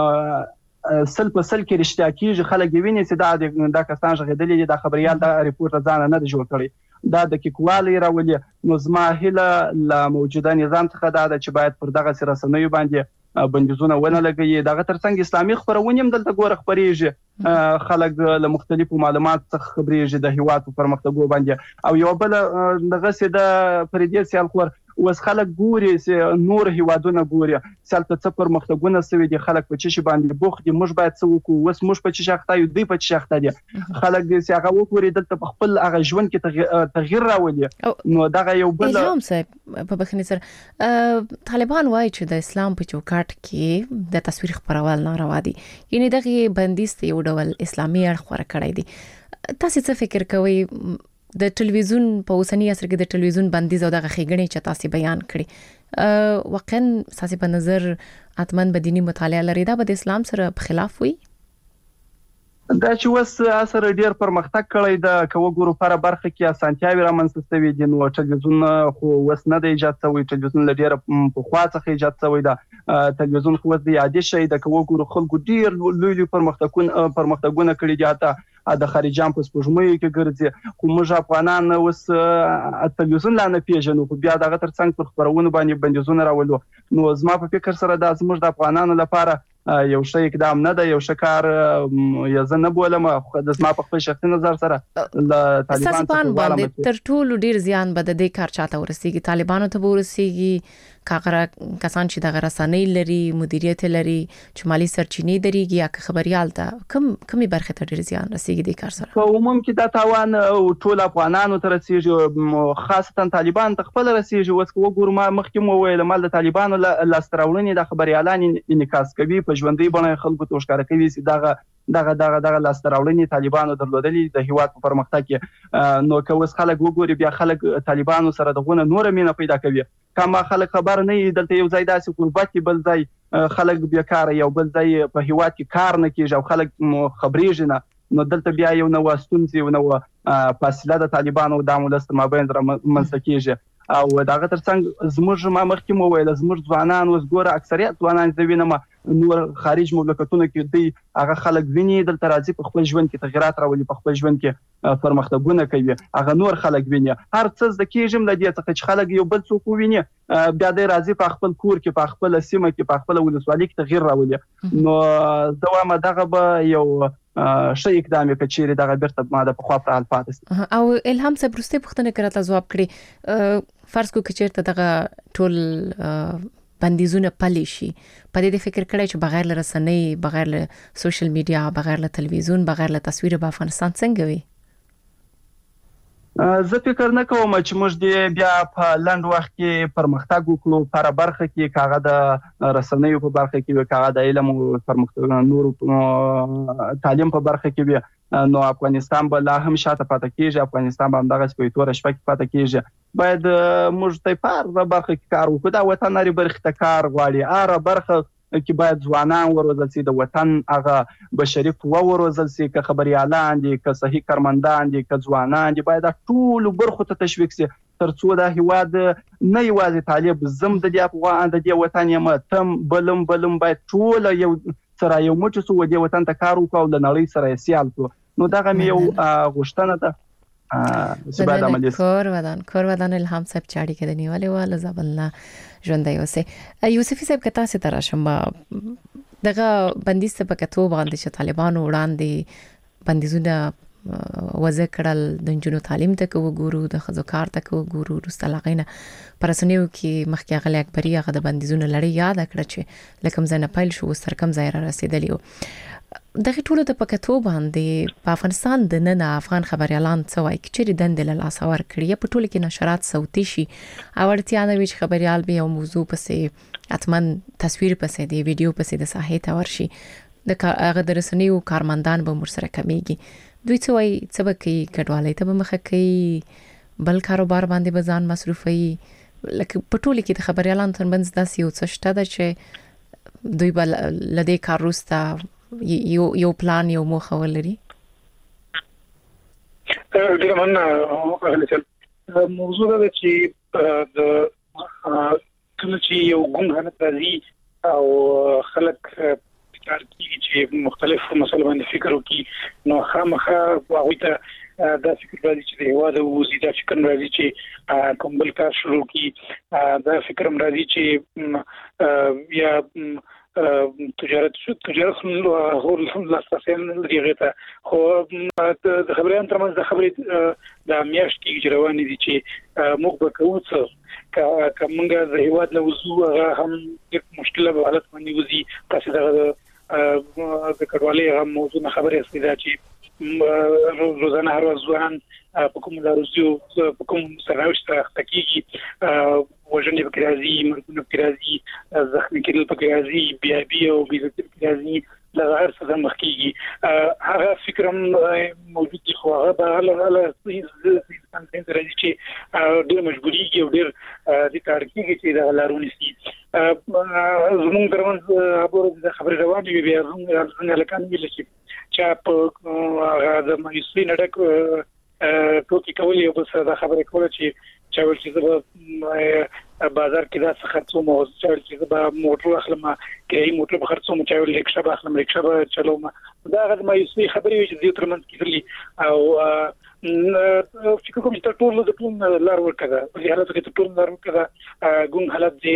سل په سل کې رښتیا کیږي خلک ویني چې دا د کسان ژغېدلې د خبريال د ریپورت ځان نه دی جوړ کړی دا د کیکوالي راولي نو زما هله ل موجوده نظام څخه دا چې باید پر دغه سرسنوي باندې بندیزونه ونه لګي دغه ترڅنګ اسلامي خبرونه هم دلته ګوره خبريږي خلک له مختلفو معلومات څخه خبريږي د هیواد پر مختګو باندې او یو بل دغه سي د پردیس سیال خور وس خلک ګوري چې نور هیوادونه ګوري سالته څه پر مختګونه سوي دي خلک په چی باندې بوخ دي موږ باید څه وکړو وس موږ په چی شخته یو دی په چی شخته دي خلک دې چې هغه وګوري دلته په خپل هغه ژوند کې تغییر راولي نو دغه یو بل الهام صاحب په بخنی سره طالبان وایي چې د اسلام په چوکاټ کې د تصویر خبرول ناروا دي یعنی دغه بندیز ته یو ډول اسلامي اړخ ور کړی دي تاسو څه فکر کوئ د ټلویزیون په اوسنی عصر کې د ټلویزیون بندیز او دغه خېګنې چې تاسو بیان کړی واقعا تاسو په نظر اتمن بدینی مطالعه لري دا به د اسلام سره په خلاف وي دا چې وس اثر ډیر پرمختګ کړی د کوو ګورو لپاره برخه کې اسانتیاوي رامنځته شوي دي نو ټلویزیون خو وس نه دی ایجاد شوی ټلویزیون لډیر په خوا څخه ایجاد شوی دا ټلویزیون خو د عادي شي د کوو ګورو خلکو ډیر لوی لوی پرمختګونه پرمختګونه کړی دي اته د خارجان په سپوږمۍ کې ګرځي خو موږ افغانان اوس ټلویزیون لا نه پیژنو خو بیا دغه ترڅنګ پر خبرونه باندې بندیزونه راولو نو زما په فکر سره دا زموږ د افغانانو لپاره یو شی اقدام نه ده یو شکار یا زه نه بولم د زما په خپل شخصي نظر سره د طالبان باندې تر ټولو ډیر زیان به د دې کار چاته ورسیږي طالبانو ته ورسیږي کاغره کسان چې د غرسانۍ لري مدیریت لري چې مالی سرچینې دريږي یا خبريال ته کم کمی برخه ته ډیر زیان رسیږي د کار سره په عموم کې دا تاوان ټول افغانانو ته رسیږي خاصتا طالبان ته خپل رسیږي اوس وګورم مخکې مو ویل مال د طالبانو لاستراولنې د خبريالان انعکاس کوي په ژوندۍ بڼه خلکو ته ښکار کوي چې دغه دغه دغه دغه لاستراولنې طالبانو درلودلې د هیواد په پرمختګ کې نو که اوس خلک وګوري بیا خلک طالبانو سره دغه نور مینه پیدا کوي کما خلک خبر نه دلته یو ځای داسې قربت بل ځای خلک بیکاره یو بل ځای په هیواد کې کار نه کیږي او خلک خبرېږي نه نو دلته بیا یو نو واستونځي یو نو فاصله د طالبانو د مولست مابین در منځ کېږي او دغه ترڅنګ زموږ ما مخکې مو ویل زموږ ځوانان اوس ګوره اکثریت ځوانان د وینم نور خارج مملکتونو کې دی هغه خلک ویني دلته راځي په خپل ژوند کې تغیرات راولي په خپل ژوند کې پرمختګونه کوي هغه نور خلک ویني هر څه د کېجم د دې څخه چې خلک یو بل څوک ویني بیا د راځي په خپل کور کې په خپل سیمه کې په خپل ولسوالۍ کې تغییر راولي نو دوامه دغه به یو شي اقدام کچېره دغه بیرته ماده په خوا پر حال پاتې او الهام صاحب پرسته پختنه کړه جواب کړي فرض کو کچېرته دغه ټول بندیزونه پلي شي په دې فکر کړی چې بغیر له رسنۍ بغیر له سوشل میډیا بغیر له تلویزیون بغیر له تصویر په افغانستان څنګه وي زه فکر نه کوم چې موږ دې بیا په لند وخت کې پرمختګ وکړو پر برخه کې کاغه د رسنۍ په برخه کې کاغه د علم او پرمختګ نور تعلیم په برخه کې نو افغانستان به لا هم شاته پاتې کیږي افغانستان به هم دغه سپې تور شپه کې پاتې کیږي باید موږ ته په برخه کې کار وکړو دا وطن لري برخه ته کار غواړي اره برخه کې باید ځوانان وروزل سي د وطن هغه بشري قوه وروزل سي که خبريالان دي که صحیح کارمندان دي که ځوانان دي باید ټول برخه ته تشویق سي ترڅو د هیواد نه یوازې طالب زم د دې افغان د دې وطن یم تم بلم بلم باید ټول یو سره یو موټ سو د وطن ته کار وکاو د نړۍ سره سیال کو نو دغه یو غوښتنه ده بدن کور ودان کور ودان الهام صاحب چاړي کې د نیولې واله زبلنا ژوندۍ اوسه یوسفي صاحب کته سي ترشم دغه بندیز په کتو باندې چې طالبانو وړاندې بندیزونه وځ کړل د جنو تعلیم ته وګورو د خزو کار ته وګورو رستلغینه پرسنیو کې مخکې غلې اکبري هغه د بندیزونه لړۍ یاد کړ چې لکه مزنه پایل شو سرکم ځای را رسیدلی دغه ټولو د پکتو باندې په افغانستان د نن افغان خبريالان څه وایي چې دند له لاس اور کړی په ټولو کې نشرات صوتي شي او ورتیا نه ویچ خبريال به یو موضوع پسې اتمن تصویر پسې دی ویډیو پسې د صحه ته ورشي د هغه درسنیو کارمندان به مر سره کمیږي دوی څه وایي څه به کوي کډوالۍ ته به مخه کوي بل کاروبار باندې به ځان مصرفوي لکه په ټوله کې د خبريالانو ترمنځ داسې یو څه شته ده چې دوی به لدې کار وروسته یو یو پلان یو موخه ولري. ډېر مننه اغلې موضوع دا چې د کله چې یو ګوند حالت راځي او خلک کار کوي چې مختلف مسایل باندې فکر وکړي نو خامخا هغه ته دا فکر راځي چې د هوا د وزید فکر راځي چې کوم بل کار شروع کړي دا فکر راځي چې یا تجارت شو تجارت هو الحمدلله اساساً لريغه خو د خبريان ترمنځ د خبرې د میاشت کې روانې دي چې موږ به کوو څه کومه د هیواد له وضو هغه هم د مشکله په حالت باندې وزي تاسو دغه د کډوالۍ هم موضوع خبرې استیدا چې روزانه هر ورځ ځوان په کوم لارو په کوم سراوش سره تکیږي وژنې په راځي مرګونه په راځي زخمي کېدل په راځي بیا بیا او بیا په راځي لا غیر څه مخکېږي هغه فکرم موجود دي خو هغه به له له څنګه راځي چې ډېر مجبوري کې او ډېر د کار کېږي چې دا لارونه سي زموږ ترمنځ خبرې خبرې روانې وي بیا زموږ لکان ویل چې چې په هغه د مېسي نډک ټوکی کولې او بس دا خبرې کوله چې چې ول چې بازار کې دا څه خرڅو مو چې به موټر اخلم کې موټر به خرڅو مو چې ول رکشا به اخلم رکشا به چلوم دا غږ مېسي خبرې وي چې د ترمنځ کېږي او فکر کوم چې ټول د ټول لار ورکړه په حالت کې ټول لار ورکړه ګون حالت دې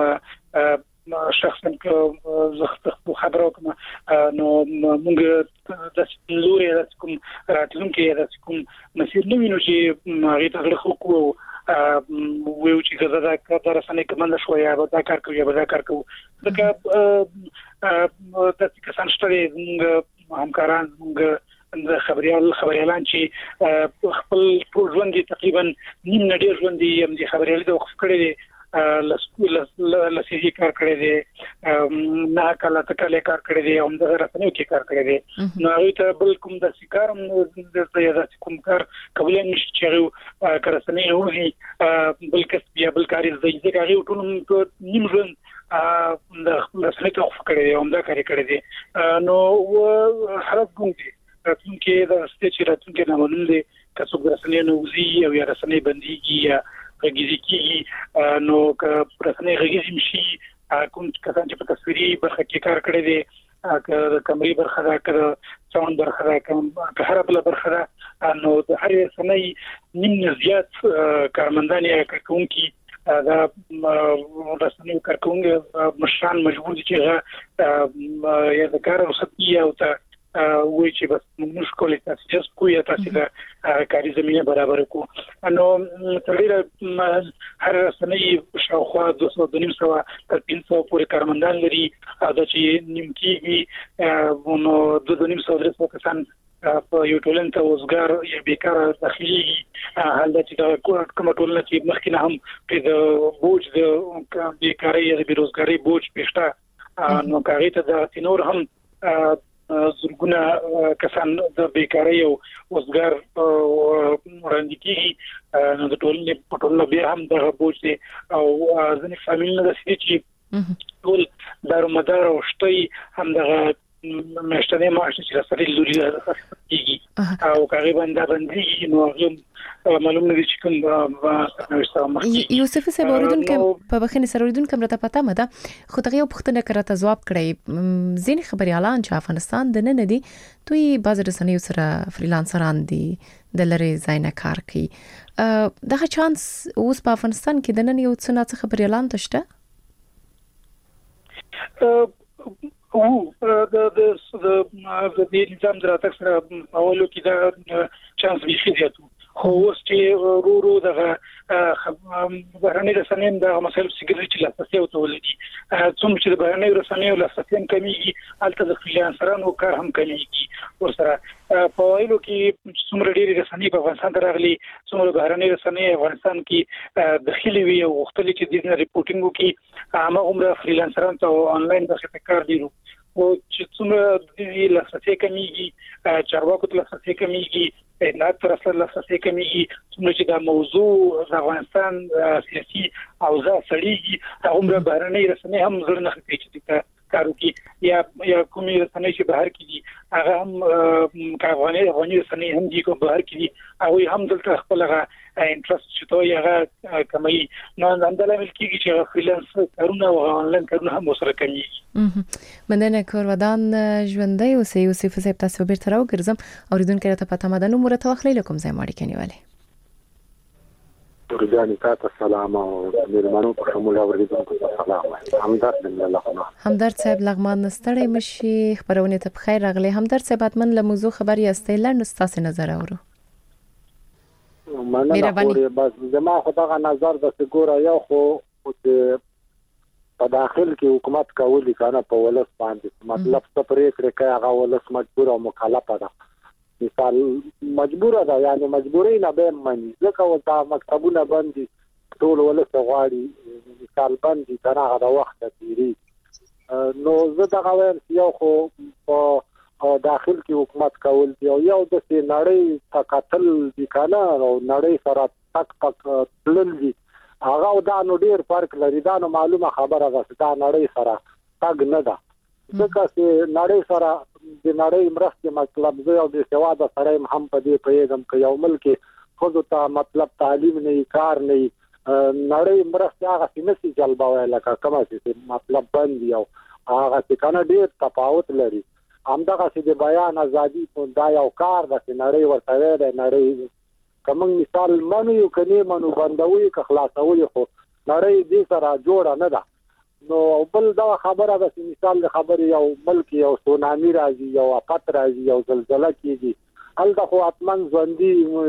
شخصا زخت خبرو کوم نو موږ د لوري د کوم راتلون کې د کوم مسیر نو وینو چې هغه ته غوښ کو ویو چې دا د رسنۍ کومه شویا به دا کار کوي به دا کار کوي دا د کسان شته همکاران موږ د خبريال خبريالان چې خپل ژوند تقریبا نیم نډیر ژوند یې د خبريال د وقف کړي لسکول لسیږي کار کړی دی نه کله تکله کار کړی دی هم د رسنیو کې کار کړی دی نو هغه ته بل کوم د سکارم د زیاده کوم کار کولای نشي چې کارسنې وږي بل کس بیا بل کاری زیږي هغه ټول نیم ژوند د رسنیو ته وقف کړی دی هم دا کار کړی دی نو حالت کوم دی راتلونکي د ستې راتلونکي نه معلوم دي که څوک رسنۍ نو وزي او یا رسنۍ بنديږي یا غږیږي نو که رسنۍ غږیږي شي کوم کسان چې په تصویري برخه کې کار کړی دي که کمري برخه ده که ساوند برخه ده که هر بل برخه ده نو د هر رسنۍ نیم زیات کارمندان یا کارکونکي دا رسنۍ کارکونکي مشران مجبور دي چې یا د کار رخصت یا او ته وای چې بس موږ کولای تاسو چې کوی تاسو د کاري زمينه برابر کو نو تقریبا هر رسنۍ شاوخوا دوه سوه تر پنځه سوه پورې کارمندان لري دا چې نیم کېږي نو دوه سوه درې سوه کسان په یو ټولنه ته وزګار یا بیکار داخلي حالت چې کومه ټولنه چې مخکې هم په د بوج د بیکارۍ یا د بیروزګاری بوج پېښه نو کاغی ته د تینور هم زرګونه کسان د بیکاری او وزګار وړاندې کیږي نو د ټولنې په ټولنه به هم دغه بوج دي او ځینې فامیلونه د سې چې ټول دارومدار او شتي هم دغه مشتنه معاش چې سره لوري کیږي او کاغی باندې باندې نو معلوم نه دي چې کوم یوسف صاحب اوریدونکو په بخښنې سره اوریدونکو مرته پته مده خو دغه یو پښتنه کړه ځواب کړی ځین خبريالان چې افغانستان د نه ندي دوی باز رسنیو سره فریلانسران دي د لری زاینه کار کوي دغه چانس اوس په افغانستان کې د نن یو څه نه خبريالان تشته او د د د د نظام دراتک سره اولو کې دا چانس به زیاتو خو اوس چې ورو ورو دغه بهرنۍ رسنۍ د مسایل سګرټ چې لاسته او تولدي څومره چې د بهرنۍ رسنۍ او لاسته کمیږي الته د فریلانسرانو کار هم کمیږي ورسره په وایلو کې څومره ډېری رسنۍ په افغانستان راغلي څومره بهرنۍ رسنۍ افغانستان کې داخلي وي او وختلې چې د ریپورتینګ کوي هغه عمره فریلانسرانو ته آنلاین د کار دی او چې څومره د لاسته کمیږي چارواکو ته لاسته کمیږي نه تر څو لاسته کمیږي څومره چې د موضوع د افغانستان سیاسي اوضاع سړيږي هغه بهرنۍ رسنۍ هم زړه نه کوي چې کارو کې یا یا کومې رسنۍ چې بهر کې دي هغه هم کاغونی غونی رسنۍ هم دي کو بهر کې دي او هم دلته خپل هغه انټرست چې تو هغه کمي نو انداله ملکي چې فریلانس کارونه او آنلاین کارونه هم وسره کوي مننه کور ودان ژوندۍ او سې یوسف صاحب تاسو بیرته راوګرځم اوریدونکو ته پته مده نو مرته واخلې لکم زې ماړي کنيواله ورجاني تاسو سلام او مېرمنو په شمول اوریدونکو ته سلام همدرد لغمان همدرد صاحب لغمان نستړی مشي خبرونه ته بخیر راغلی همدرد صاحب اتمن له موضوع خبري استې لاند تاسو نظر اورو مننه خوري بس زما خدای نظر د ګوره یو خو په داخل کې حکومت کولی کنه په ولس باندې مطلب څه پرې کړی که هغه ولس مجبور او مکلف ده مثال مجبور ده یعنی مجبوري نه به مني ځکه وتا مکتبونه باندې ټول ولس غواړي مثال باندې کنه هغه وخت تیری نو زه دا غواړم یو خو په داخل کې حکومت کول دی او یو د نړۍ تکاتل دي کنه او نړۍ سره تک تک تلل دي هغه دا نو ډیر فرق لري دا نو معلومه خبره ده چې دا نړۍ سره تګ نه ده ځکه چې نړۍ سره د نړۍ مرستې مطلب زه او د سواد سره هم په دې پیغام کې یو ملک خود ته مطلب تعلیم نه کار نه نړۍ مرستې هغه سمسي جلبوي لکه کومه چې مطلب باندې یو هغه چې کنه ډیر تفاوت لري همدغه چې د بیان ازادي په دا یو کار د نړۍ ورته د نړۍ کوم مثال منو یو کني منو بندوي که خلاصوي خو نړۍ دې سره جوړه نه ده نو بل دا خبره ده چې مثال د خبرې یو ملک یو سونامي راځي یو افت راځي یو زلزلہ کیږي هلته خو اتمن ژوندۍ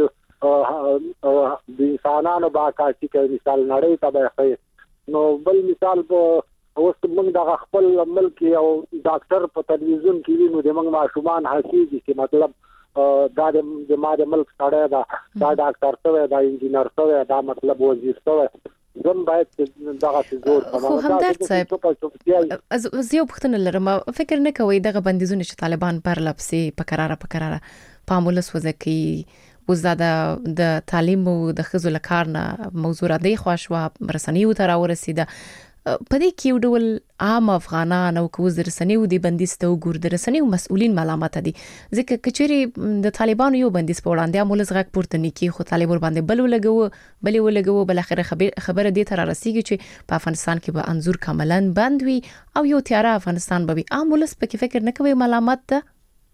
د انسانانو باکاسي کوي مثال نړۍ ته به نو بل مثال اوس موږ د خپل ملک یو ډاکټر په تلویزیون کې وینو د موږ ماشومان حسيږي چې مطلب دا د ماده ملک سره دا دا ډاکټر څه دا انجینر څه دا مطلب وزیر څه زم باید دغه زور خو همدرد صاحب از یو پختنه لرم فکر نه کوي دغه بندیزونه چې طالبان پر لپسي په قراره په قراره پامولس وځي وزاده د تعلیم او د خزو لکارنه موضوع را دی خوښوا رسنیو تر ورسیده په دې کې یو ډول عام افغانان او کوز رسنیو دی بندیسته او ګور رسنیو مسؤلین ملامت دي ځکه کچري د طالبانو یو بندیس په وړاندې مولز غک پورته نکی خو طالبان باندې بل ولګو بل ولګو بل اخر خبره دي تر رسیږي چې په افغانستان کې به انزور کاملا بند وي او یو تیار افغانستان به عامولس په کې فکر نه کوي ملامت ده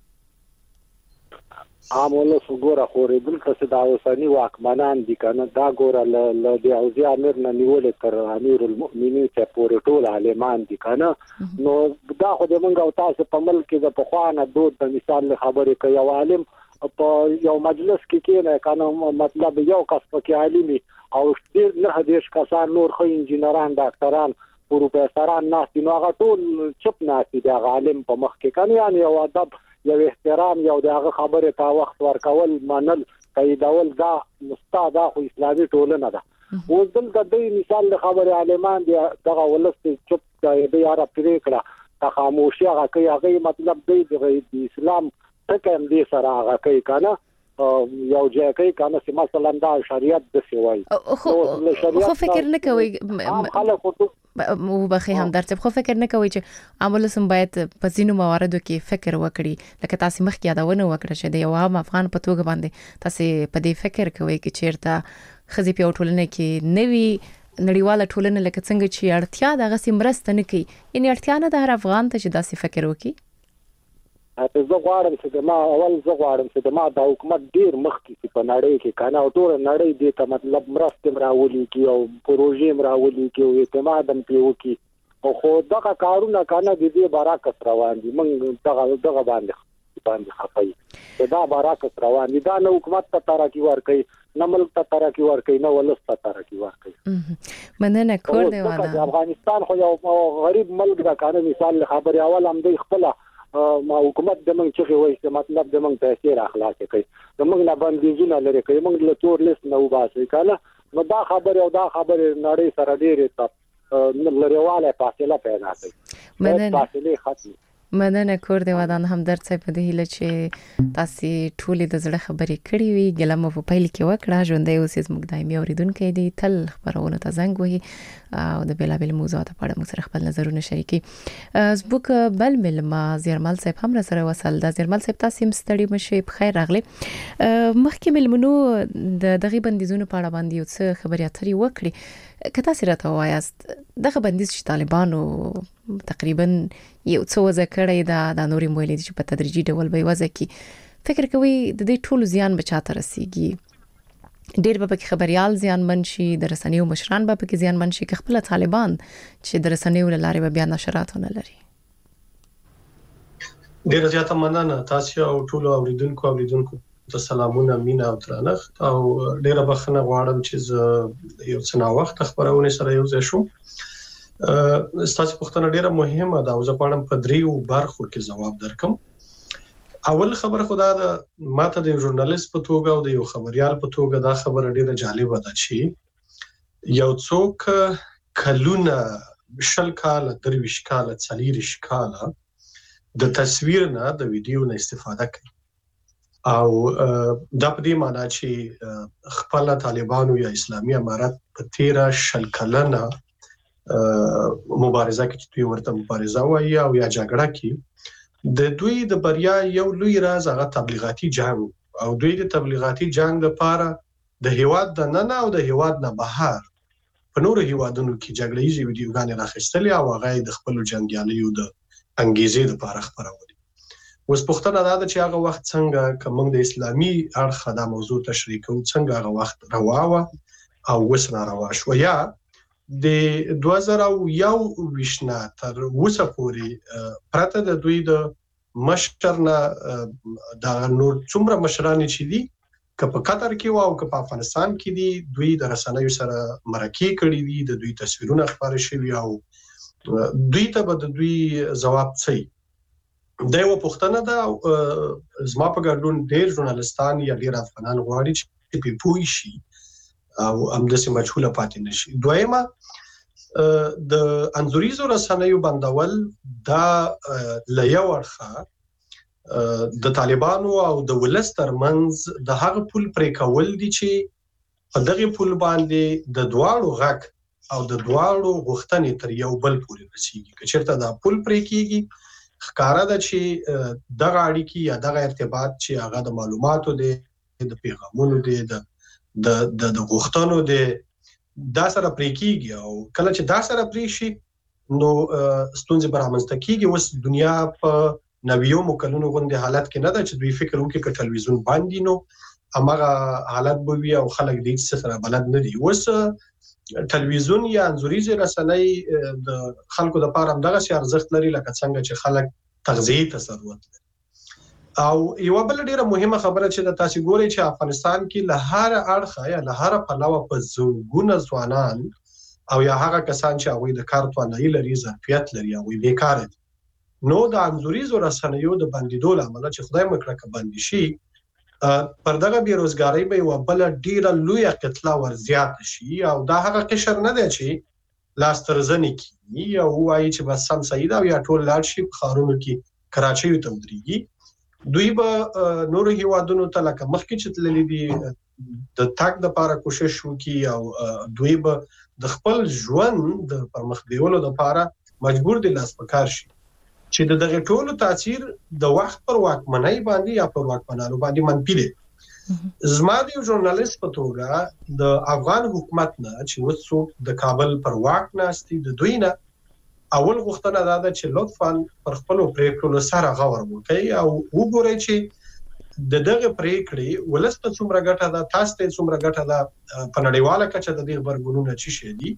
عامولس ګوره خورې دلته چې دا اوسنی واکمنان دي کنه دا ګوره ل د اوزي امیر نه نیولې تر امیر المؤمنین ته پورې ټول عالمان دي کنه نو دا خو د منګو تاسو په ملک کې د پخوانه دود د مثال خبرې کوي یو عالم په یو مجلس کې کېنه کنه مطلب یو کس پکې عالمي او ډېر نه هدیش کسان نور خو انجینران ډاکټران پروفیسوران ناس نو هغه ټول چپ ناسي د عالم په مخ کې کنه یعنی یو ادب یو احترام یو دغه خبره په وخت ورکول منل قیدول دا مستعد خو اسلامي ټولنه ده او دلته د مثال خبره عالمان دی دغه ولست چپ دی یاره پرې کړه تا خاموشي هغه کوي هغه مطلب دی د اسلام څخه هم دې سره هغه کوي کنه یو ځای کوي کنه چې مثلا دا شریعت د سیوای خو فکر نه کوي خلکو مو بخي هم درته خو فکر نه کوي چې عمل سم باید په ځینو مواردو کې فکر وکړي لکه تاسو مخکې یادونه وکړه چې د یو عام افغان په توګه باندې تاسو په دې فکر کوي چې چیرته خزي په ټولنه کې نوي نړیواله ټولنه لکه څنګه چې اړتیا دغه سیمرست نه کوي یعنی اړتیا نه د هر افغان ته چې داسې فکر وکړي زه غواړم چې ما اول زه غواړم چې ما د حکومت ډیر مخکې په نړۍ کې کنه او ټول نړۍ دې ته مطلب مرستې مراولي کی او پروژې مراولي کی او اعتماد هم پیو کی او خو دغه کارونه کنه د دې برعکس روان دي موږ دغه دغه باندې باندې خفای دا برعکس روان دي دا نو حکومت ته ترقی ورکړي نه ملک ته ترقی ورکړي نه ولست ته ترقی ورکړي مننه کور دی واده افغانستان خو یو غریب ملک دا کنه مثال خبره اول هم دی خپل ما حکومت د موږ چې وایي چې مطلب د موږ تاثیر اخلاق کوي د موږ نه بندیزونه لري کوي موږ له تور لیست نه وباسي کنه نو دا خبره او دا خبره نړۍ سره ډېرې ته لريواله فاصله پیدا کوي مننه فاصله ختم مننه کور دی ودان هم درڅ په دې هله چې تاسو ټولې د زړه خبرې کړې وي ګلم په پیل کې وکړه ژوندې اوسې زموږ دایمي اوریدونکو دي تل خبرونه ته زنګ وهي او د بیلابل موضوعات په اړه موږ سره خپل نظرونه شریکي زبوک بل ملما زیرمل صاحب هم سره وصل د زیرمل صاحب تاسو هم ستړي مشه په خیر راغلي مخکې ملمنو د دغه بندیزونو په اړه باندې یو څه خبرې اترې وکړي کته سره ته وایاست دغه بندیز چې طالبانو تقریبا یو څه وځ کړی دا د نوري مولید چې په تدریجي ډول به وځ کی فکر کوي د دې ټولو زیان به چاته رسیږي ډېر به پکې خبريال زیان منشي د رسنیو مشران به پکې زیان منشي که خپل طالبان چې د رسنیو لارې به بیا نشراتونه لري ډېر زیاته مننه تاسو او ټولو اوریدونکو اوریدونکو ته سلامونه مینا او ترانخت او ډېر بخښنه غواړم چې یو څه نا وخت خبرونه سره یو ځای شو ستاسو پوښتنه ډیره مهمه ده او زه غواړم په دریو برخو کې ځواب درکم اول خبره خدا ده ماته د ژورنالیست په توګه او د یو خبريال په توګه دا خبره ډیره جالبه ده چې یو څوک کلونه شل کال درویش کال څلیریش کال د تصویر نه د ویډیو نه استفاده کوي او دا په دې معنی چې خپل طالبانو یا اسلامي امارات په تیرا شل کلنه مبارزه کې چې دوی ورته مبارزه وایي او یا جګړه کې د دوی د بریا یو لوی راز هغه تبلیغاتي جنگ او دوی د تبلیغاتي جنگ لپاره د هیواد د نن او د هیواد نه بهر په نورو هیوادونو کې جګړه یې ویډیوګانې راخستلې او هغه د خپل جنگیالیو د انګیزې لپاره خبرولې اوس پوښتنه دا ده چې هغه وخت څنګه کوم د اسلامي اړخ دا موضوع تشریح کوي څنګه هغه وخت رواوه او وسره روا شو یا د دوه زره یو وشنا تر اوسه پورې پرته د دوی د مشرنا د نور څومره مشران چې دي که په قطر کې او که په افغانستان کې دي دوی د رسنیو سره مرکه کړې دي د دوی تصویرونه خبرې شوي او دوی ته به د دوی جواب صحیح دا یو پوښتنه ده زما په ګډون ډېر ژورنالستان یا ډېر افغانان غواړي چې په پوي شي او هم د سیمه مجهوله پاتې نشي دویمه د انزوریزو رسنیو بندول دا لیا ورخه د طالبانو او د ولستر منز د هغه پول پرې کول دي چې په دغه پول باندې د دواړو غک او د دواړو غوښتنې تر یو بل پورې رسیږي که چېرته دا پول پرې کیږي ښکارا ده چې دغه اړیکې یا دغه ارتباط چې هغه د معلوماتو دی د پیغامونو دی د د د غوښتنو د دا سره پریکيږي او کله چې دا سره پریشي نو ستونزې برامنځته کیږي اوس دنیا په نویو مکلونو غونډه حالت کې نه ده چې دوی فکر وکړي چې ټلویزیون باندې نو هغه حالت به وي او خلک دې څه سره بلد نه دي اوس ټلویزیون یا انزوريزي رسنۍ د خلکو د پاره دغه شی ارزښت لري لکه څنګه چې خلک تغذیه تصرف لري او یو بل ډیره مهمه خبره چې د تاسو ګوري چې افغانستان کې له هر اړخه یا له هر پلوه په زوګونه ځوانان او یا هغه کسان چې هغه د کار توانایي لري ظرفیت لري او بیکار دي نو د انزوریزو رسنیو د بندیدو لامل چې خدای مکړه ک بندي شي پر دغه بیروزګاری به یو بل ډیره لوی قتل ور زیات شي او دا هغه قشر نه دی چې لاسترزنی کی او وایي چې بس سم سید او یا ټول لاړ شي په خارونو کې کراچي ته ودرېږي دوی به نور هیوادونو ته لکه مخکې چې تللی دي د تاک د لپاره کوشش وکړي او دوی به د خپل ژوند د پرمخ بیولو لپاره مجبور دي لاس پکار شي چې د دغه ټولو تاثیر د وخت پر واکمنۍ باندې یا پر واکمنانو باندې منفي دي زما د ژورنالیست په توګه د افغان حکومت نه چې وڅو د کابل پر واک ناستي د دوی نه اول غوښتنه دا ده چې لطفاً پر خپل پریکړو سره غور وکړي او وګورئ چې د دغه پریکړې ولست څومره ګټه ده تاسو ته څومره ګټه ده په نړیواله کچه د دې خبرګونونو چی شي دي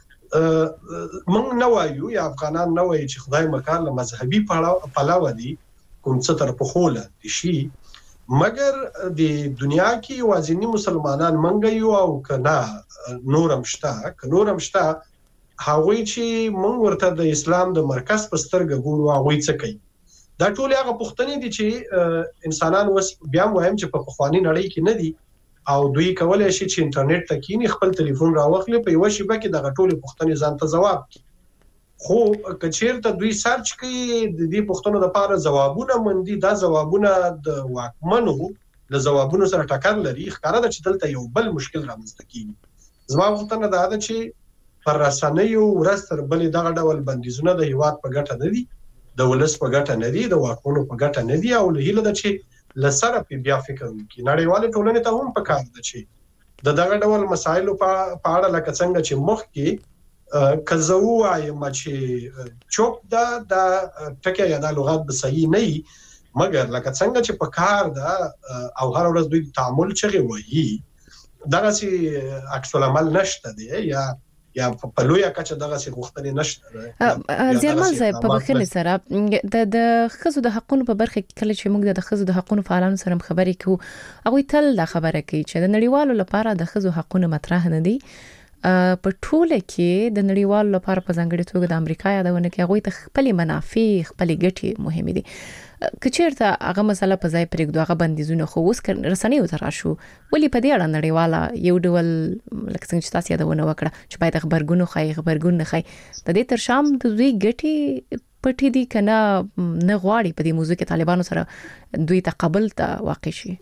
موږ نه وایو یا افغانان نه وایي چې خدای مکان له مذهبي پلاوه دي کوم څه تر په خوله دي شي مګر د دنیا کې وازنی مسلمانان منګ یو او کنا نورم شته ک نورم شته هغوی چې مونږ ورته د اسلام د مرکز په سترګه ګورو هغوی څه کوي دا ټول هغه پوښتنې دي چې انسانان وس بیا وایم چې په خواني نړۍ کې نه دي او دوی کولای شي چې انټرنیټ ته کینی خپل ټلیفون راوخلي په یو شی به کې د ټول پوښتنې ځان ته جواب کړي خو کچیرته دوی سرچ کوي د دې پوښتنو لپاره ځوابونه مندي دا ځوابونه د واکمنو د ځوابونو سره ټکر لري ښکاره ده چې دلته یو بل مشکل رامنځته کیږي زما غوښتنه دا ده چې پر رسنیو ورستر بلې دغه ډول بندیزونه د هیواد په ګټه نه دي د ولس په ګټه نه دي د واکمنو په ګټه نه دي او له هیله ده چې لسره په بیا فکر وکړي نړیواله ټولنه ته هم پکار ده چې د دغه ډول مسایلو په اړه لکه څنګه چې مخکې کزو وایم چې چوک دا د ټکی یا د لغات به صحیح نه وي مګر لکه څنګه چې په کار دا او هر ورځ دوی تعامل چغي وایي دغه سي عکس العمل نشته دی یا یا په لوی کچه دغه سي غوښتنې نشته ځیرمل صاحب په بخښنې سره د د خزو د حقونو په برخه کې کله چې موږ د خزو د حقونو فعالانو سره خبرې کوو هغه تل دا خبره کوي چې د نړیوالو لپاره د خزو حقونو مطرح نه دي په ټوله کې د نړیوالو لپاره په ځانګړي توګه د امریکا یادونه کې هغه ته خپل منافع خپل ګټې مهمه دي کچیرته هغه مسله په ځای پرېږدو هغه بندیزونه خو اوس رسنیو ته راشو ولې په دې اړه نړیواله یو ډول لکه څنګه چې تاسو یادونه وکړه چې باید خبرګون خو خبرګون نه خي د دې تر شام د دوی ګټې پټې دي کنه نه غواړي په دې موضوع کې طالبانو سره دوی تقبل ته واقع شي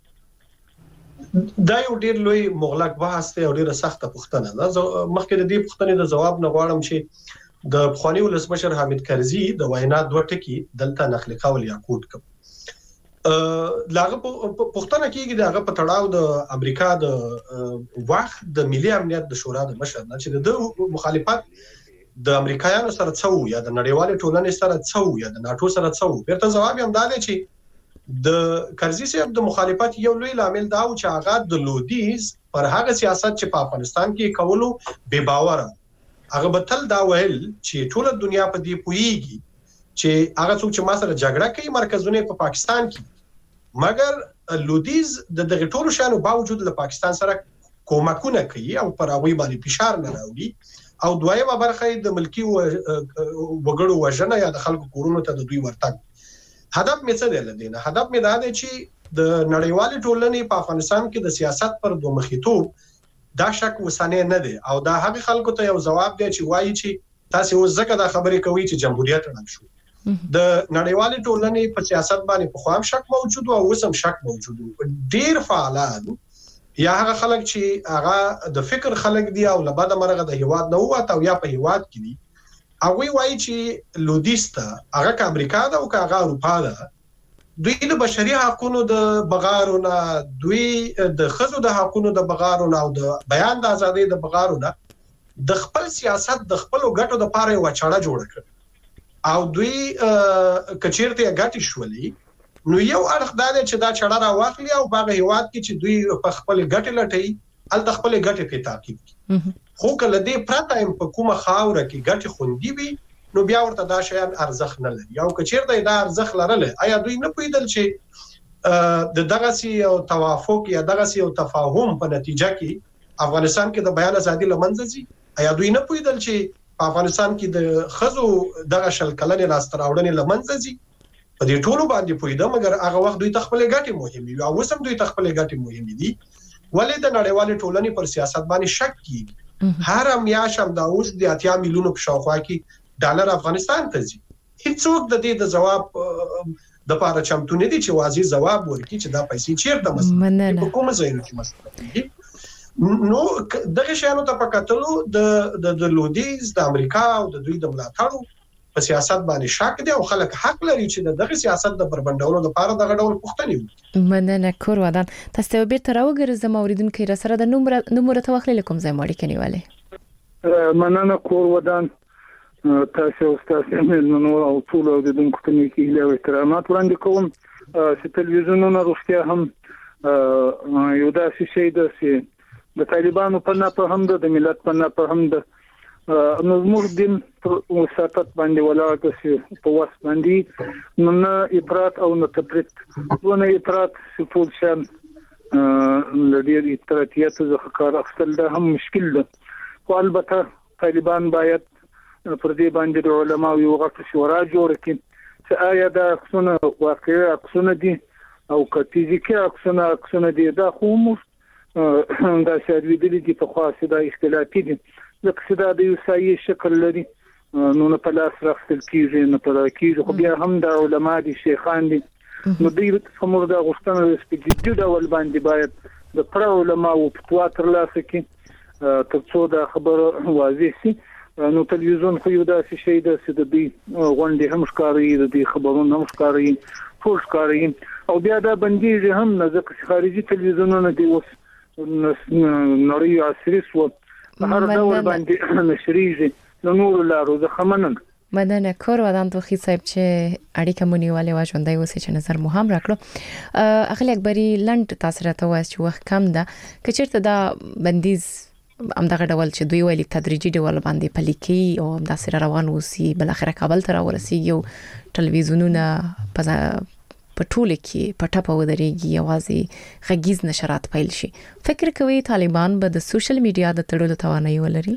دا یو ډیر لوی مغلق بحث دی او ډیره سخته پوښتنه ده مخکې د دې پوښتنې د جواب نه غواړم چې د بخوانی ولسمشر حامد کرزي د وینا دوه ټکي دلته نقل قول یا کوټ کوم لاغه پوښتنه کیږي دغه په تړاو د امریکا د وخت د ملي امنیت د شورا د مشر نه چې د مخالفت د امریکایانو سره څو یا د نړیوال ټولنې سره څو یا د ناتو سره څو بیرته جواب هم دا دی چې د کرزي صاحب د مخالفت یو لوی عامل دا و چې هغه د لودیز پر هغه سیاست چې په افغانستان کې کولو بے باور هغه بتل دا ویل چې ټول دنیا په دې پويږي چې هغه څوک چې ما سره جګړه کوي مرکزونه په پاکستان کې مګر لودیز د دغه ټولو شانو باوجود له پاکستان سره کومکونه کوي او پر هغه باندې فشار نه راوړي او دویمه برخه د ملکی وګړو وژنه یا د خلکو کورونو ته د دوی ورتګ هدف مې څه دی لدینه هدف مې دا دی چې د نړیوال ټولنې په افغانستان کې د سیاست پر دوه مخیتوب دا شک وسانه نه دی او دا هغه خلکو ته یو جواب دی چې وایي چې تاسو اوس ځکه دا خبرې کوي چې جمهوریت رڼ شو د نړیوال ټولنې په سیاست باندې په خام شک موجود او اوس هم شک موجود ډیر فعالان یا هغه خلک چې هغه د فکر خلک دي او لبد مرغه د هیواد نه وته او یا په هیواد کې دي هغه وایي چې لودیستا هغه ک امریکا دا او ک هغه اروپا دا دوی د بشري حقوقو د بغارونه دوی د خزو د حقوقو د بغارونه او د بیان د ازادۍ د بغارونه د خپل سیاست د خپل ګټو د پاره یو چاړه جوړ کړ او دوی کچیرته ګټي شولې نو یو اړخ دا چې دا چاړه را واخلي او باغ هیواد کې چې دوی په خپل ګټي لټي ال د خپل ګټي په تعقیب خو کله دې پرته په کومه خاوره کې ګټي خوندي وي نو بیا ورته دا شیان ارزښت نه لري او کچیرته دا ارزښت لرل آیا دوی نه پوهیدل چې د دغه سی او توافق یا دغه سی او تفاهم په نتیجه کې افغانستان کې د بیان ازادي لمنځه ځي آیا دوی نه پوهیدل چې په افغانستان کې د خزو دغه شل کلنې لاستراوړنې لمنځه ځي په دې ټولو باندې پوهیدل مګر هغه وخت دوی تخپل ګټي مهمه وي او اوس هم دوی تخپل ګټي مهمه دي ولې د نړیوال ټولنې پر سیاست باندې شک کیږي هر میاشم دا اوس د اتیا میلیونو په شاوخوا کې ډالر افغانستان ته ځي هیڅوک د دې د جواب د پاره چمتو نه دي چې واضح جواب ورکړي چې دا پیسې چیرته مسله په کومه ځای کې مسله نو دغه شانو ته پکاتلو د د لودیز د امریکا او د دوی د ملاتړو په سیاست باندې شک دي او خلک حق لري چې دغه سیاست د بربندولو لپاره دغه ډول پوښتنې وکړي مننه کور ودان تاسو به تر وګرځم اوریدونکو را سره د نمبر نمبر توخلی کوم ځای مړی کنيواله مننه کور ودان تاسو تاسو نن او ټول د دونکو ته کې له احترامات وړاندې کوم چې تلویزیونونه روغتیا هم یو داسې شی ده چې د طالبانو په نه په هم د ملت په نه په هم د نو موږ دین وساتت باندې ولاړ چې په واس باندې نو نه افراط او نه تفریط ونه افراط ټول شان لدی افراطیت څخه کار اخیستل ده هم مشکل ده خو البته طالبان باید پر دې باندې د علماء یو غټ شورا جوړ کړي چې آیا دا اکسونه واقعي اکسونه دي او کتیزیکي اکسونه اکسونه دي دا خو مو دا شاید ویلي دي په خاصه د اختلافي دي لکه دا د یو سایه شکل لري نو نه په لاس راخستل کیږي نه په کیږي خو بیا هم د علما دي شیخان دي نو دوی څومره د غوښتنه سپیډي ډول باندې باید د پر علما او فتوا تر لاسه کې ترڅو دا خبره واضح شي نو تلویزیون خو یو داسې شی ده چې د دې غونډې هم ښکاري د دې خبرونه هم ښکاري ټول ښکاري او بیا دا بندیږي هم نه ځکه چې خارجي تلویزیونونه دي اوس نړۍ عصري شو هر ډول باندې نشریږي نو نور لارو زه خمنن مننه کور ودان تو خي صاحب چې اړیکه مونږ والے واژوندای اوسې چې نظر مو هم راکړو اخلي اکبري لند تاسو راته وایي چې وخت کم ده کچېرته دا بندیز همدغه ډول چې دوی ویلي تدریجي ډول باندې پلیکي او د سره روان وسی بل اخر کابل ته ورسیږي او ټلویزیونونه په ټوله کې پټه په ودرېږي اوازې غږیز نشرات پیل شي فکر کوي طالبان به د سوشل میډیا د تړلو توانایي ولري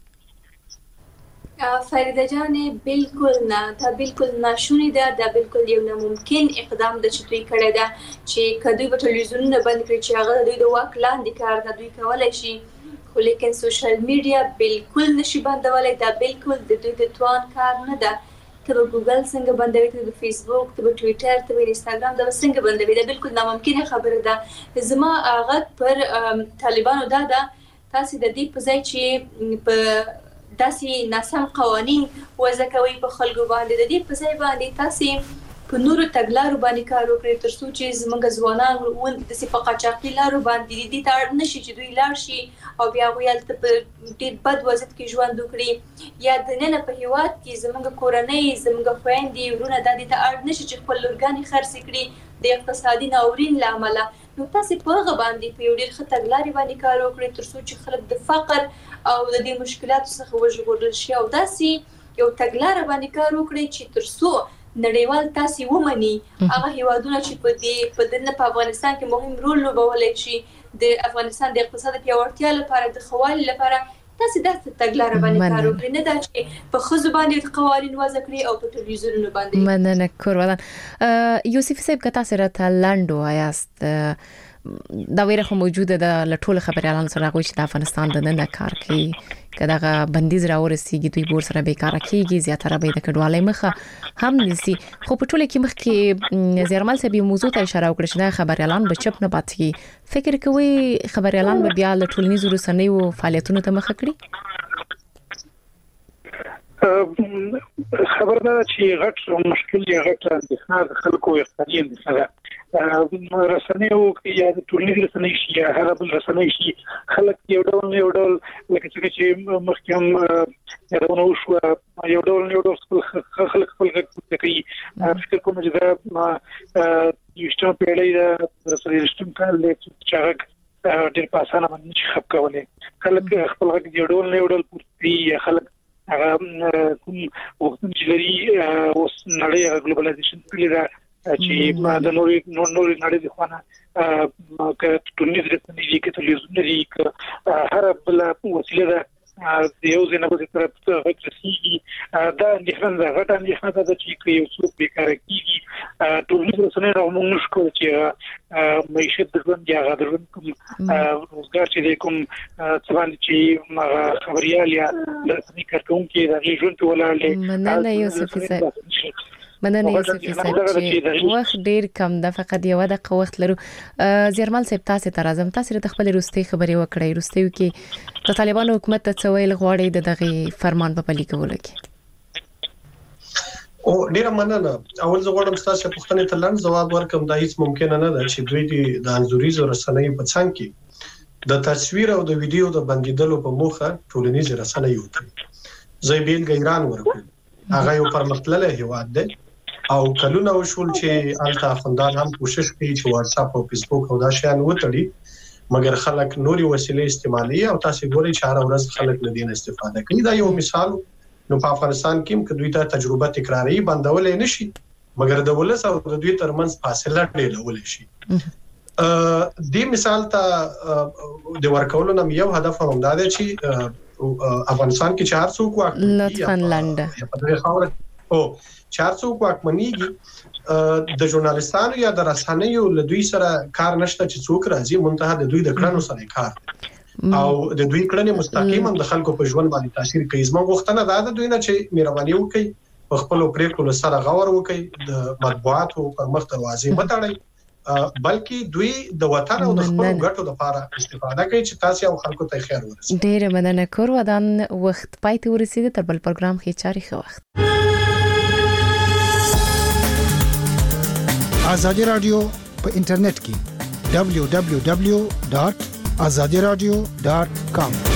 فریده جان بالکل نه دا بالکل ناشونی ده دا بالکل یو ناممکن اقدام د چتوي کړی ده چې کدوې په ټلویزیونونه بند کړي چې هغه دوی د واک لاندې کار د دوی کولای شي خو لیکن سوشل میډیا بالکل نشي بندولای دا بالکل د دوی د توان کار نه ده ته ګوګل څنګه بندوي ته فیسبوک ته ټوئیټر ته انستګرام دا څنګه بندوي دا بالکل ناممکن خبره ده زما هغه پر طالبانو دا ده تاسو د دې په ځای چې په داسې ناسم قوانين وضع کوي په خلکو باندې د دې په ځای باندې تاسو په نورو تګلارو باندې کار وکړي ترڅو چې زموږ ځوانان ول د صفقاچاقي لارو باندې دي ته اړ نشي چې دوی لاړ شي او بیا ویل ته په ډېر بد وضعیت کې ژوند وکړي یا د نن په هیواد کې زموږ کورنۍ زموږ خويندې ورونه د دې ته اړ نشي چې خپل لورګانې خرڅ کړي د اقتصادي ناورین لامل نو تاسو په هغه باندې په ډېر خطرګلاري باندې کار وکړي ترڅو چې خلک د فقر او د دې مشکلاتو څخه وژغورل شي او داسې یو تګلارې باندې کار وکړي چې ترڅو نړیوال تاسو ومني هغه هیوادونه چې په دې په دنه په افغانستان کې مهم رول لوبولای شي د افغانستان د اقتصاد پیاوړتیا لپاره د خوالي لپاره تاسو د تګلارې باندې کار وکړئ نه دا چې په خزو باندې قوانين وضع کړی او په ټلویزیونونو باندې مننه کورولان یوسف صاحب کتا سره تلندو آیاست دا ویره خو موجوده ده لټول خبريالان سره غوښتي چې د افغانستان د نن کار کوي کداغه بندیز راورسیږي دوی بور سره بیکاره کیږي زیاتره به د کډوالۍ مخه هم نسی خو په ټوله کې مخ کې زیرمل سبي موضوع ته اشاره وکړه چې د خبريالان به چپ نه پاتې فکر کوي خبريالان به بیا له ټولنیزو رسنیو فعالیتونو ته مخه کړي خبردار چې غټ مشکل دی غټ اندېښنه خلکو اقتصادي اندېښنه رسنیو یا د ټولنیز رسنۍ شي یا هر بل رسنۍ شي خلک یو ډول یو ډول لکه چې مخکې یادونه وشو یو ډول یو ډول خلک خپل غږ کوي فکر کوم چې دا یوشته پیړۍ د رسنۍ کال له چې ډېر په اسانه باندې خپ کولای خلک خپل غږ یو ډول یو ډول پورتي خلک هغه کوم وخت چې لري اوس نړۍ ګلوبلایزیشن کلی دا چې د نورې نورې نړۍ د خوانه ک ټولنیز رسنۍ دي ک تلویزیون دي ک هر بل وسیله ده د یو ځای نه په طرف ته غوښتي دا د خلک غټه نه خاطر د چې یو څوک بیکار کیږي ټولنیز رسنۍ راومون نشو چې معیشت د ژوند یا غدرون کوم روزګار چې کوم څوان چې خبريال یا د رسنۍ کارکونکو د ژوند په ولاړ مننه یوسف صاحب مننه یوسف صاحب چې وخت ډیر کم ده فقط یو دقیقه وخت لرو زیرمل صاحب تاسو ته راځم تاسو د خپل روستي خبرې وکړئ روستي کې د طالبانو حکومت ته څویل غواړي د دغه فرمان په پلي کولو کې او ډیر مننه اول زه غواړم تاسو په پوښتنه ته لاندې جواب ورکړم دا هیڅ ممکن نه ده چې دوی د انزوريزو رسنۍ په څنګ کې د تصویر او د ویډیو د بندیدلو په موخه ټولنیز رسنۍ وکړي زه بیل ګیران ورکړم هغه یو پرمختللی هیواد دی او کلونه وشول چې الته افغانان هم کوشش کوي چې واتس اپ او فیسبوک او دا شیان وټړي مګر خلک نوري وسیلې استعمالي او تاسو ګورئ چې هر ورځ خلک له دې استفاده کوي دا یو مثال نو په افغانستان کې که دوی ته تجربه تکراری بندولې نشي مګر د ولس او د دوی ترمنځ فاصله ډېرول شي ا دې مثال ته د ورکولو نم یو هدف هم دا دی چې افغانستان کې چار څوک واکمني لطفاً لنډه په دغه خاور او چار څوک واکمنيږي د ژورنالستانو یا د رسنیو له دوی سره کار نشته چې څوک راځي منتها د دوی د کړنو سره کار او د دوی کړنې مستقیما د خلکو په ژوند باندې تاثیر کوي. زموږ غوښتنه دا ده دوی نه چې مهرباني وکړي په خپل پریکړو سره غور وکړي، د مطبوعاتو پر مخ دروازې متړي، بلکې دوی د وطن او د خپل ګټو لپاره استفاده کوي چې تاسو او خلکو ته خیر ورسوي. ډېر مننه کور ودان وخت پای ته ورسیده. تر بل پروګرام کې چاري خو وخت. آزادي رادیو په انټرنیټ کې دبلیو دبلیو دبلیو ډاٹ آزادي رادیو ډاٹ کام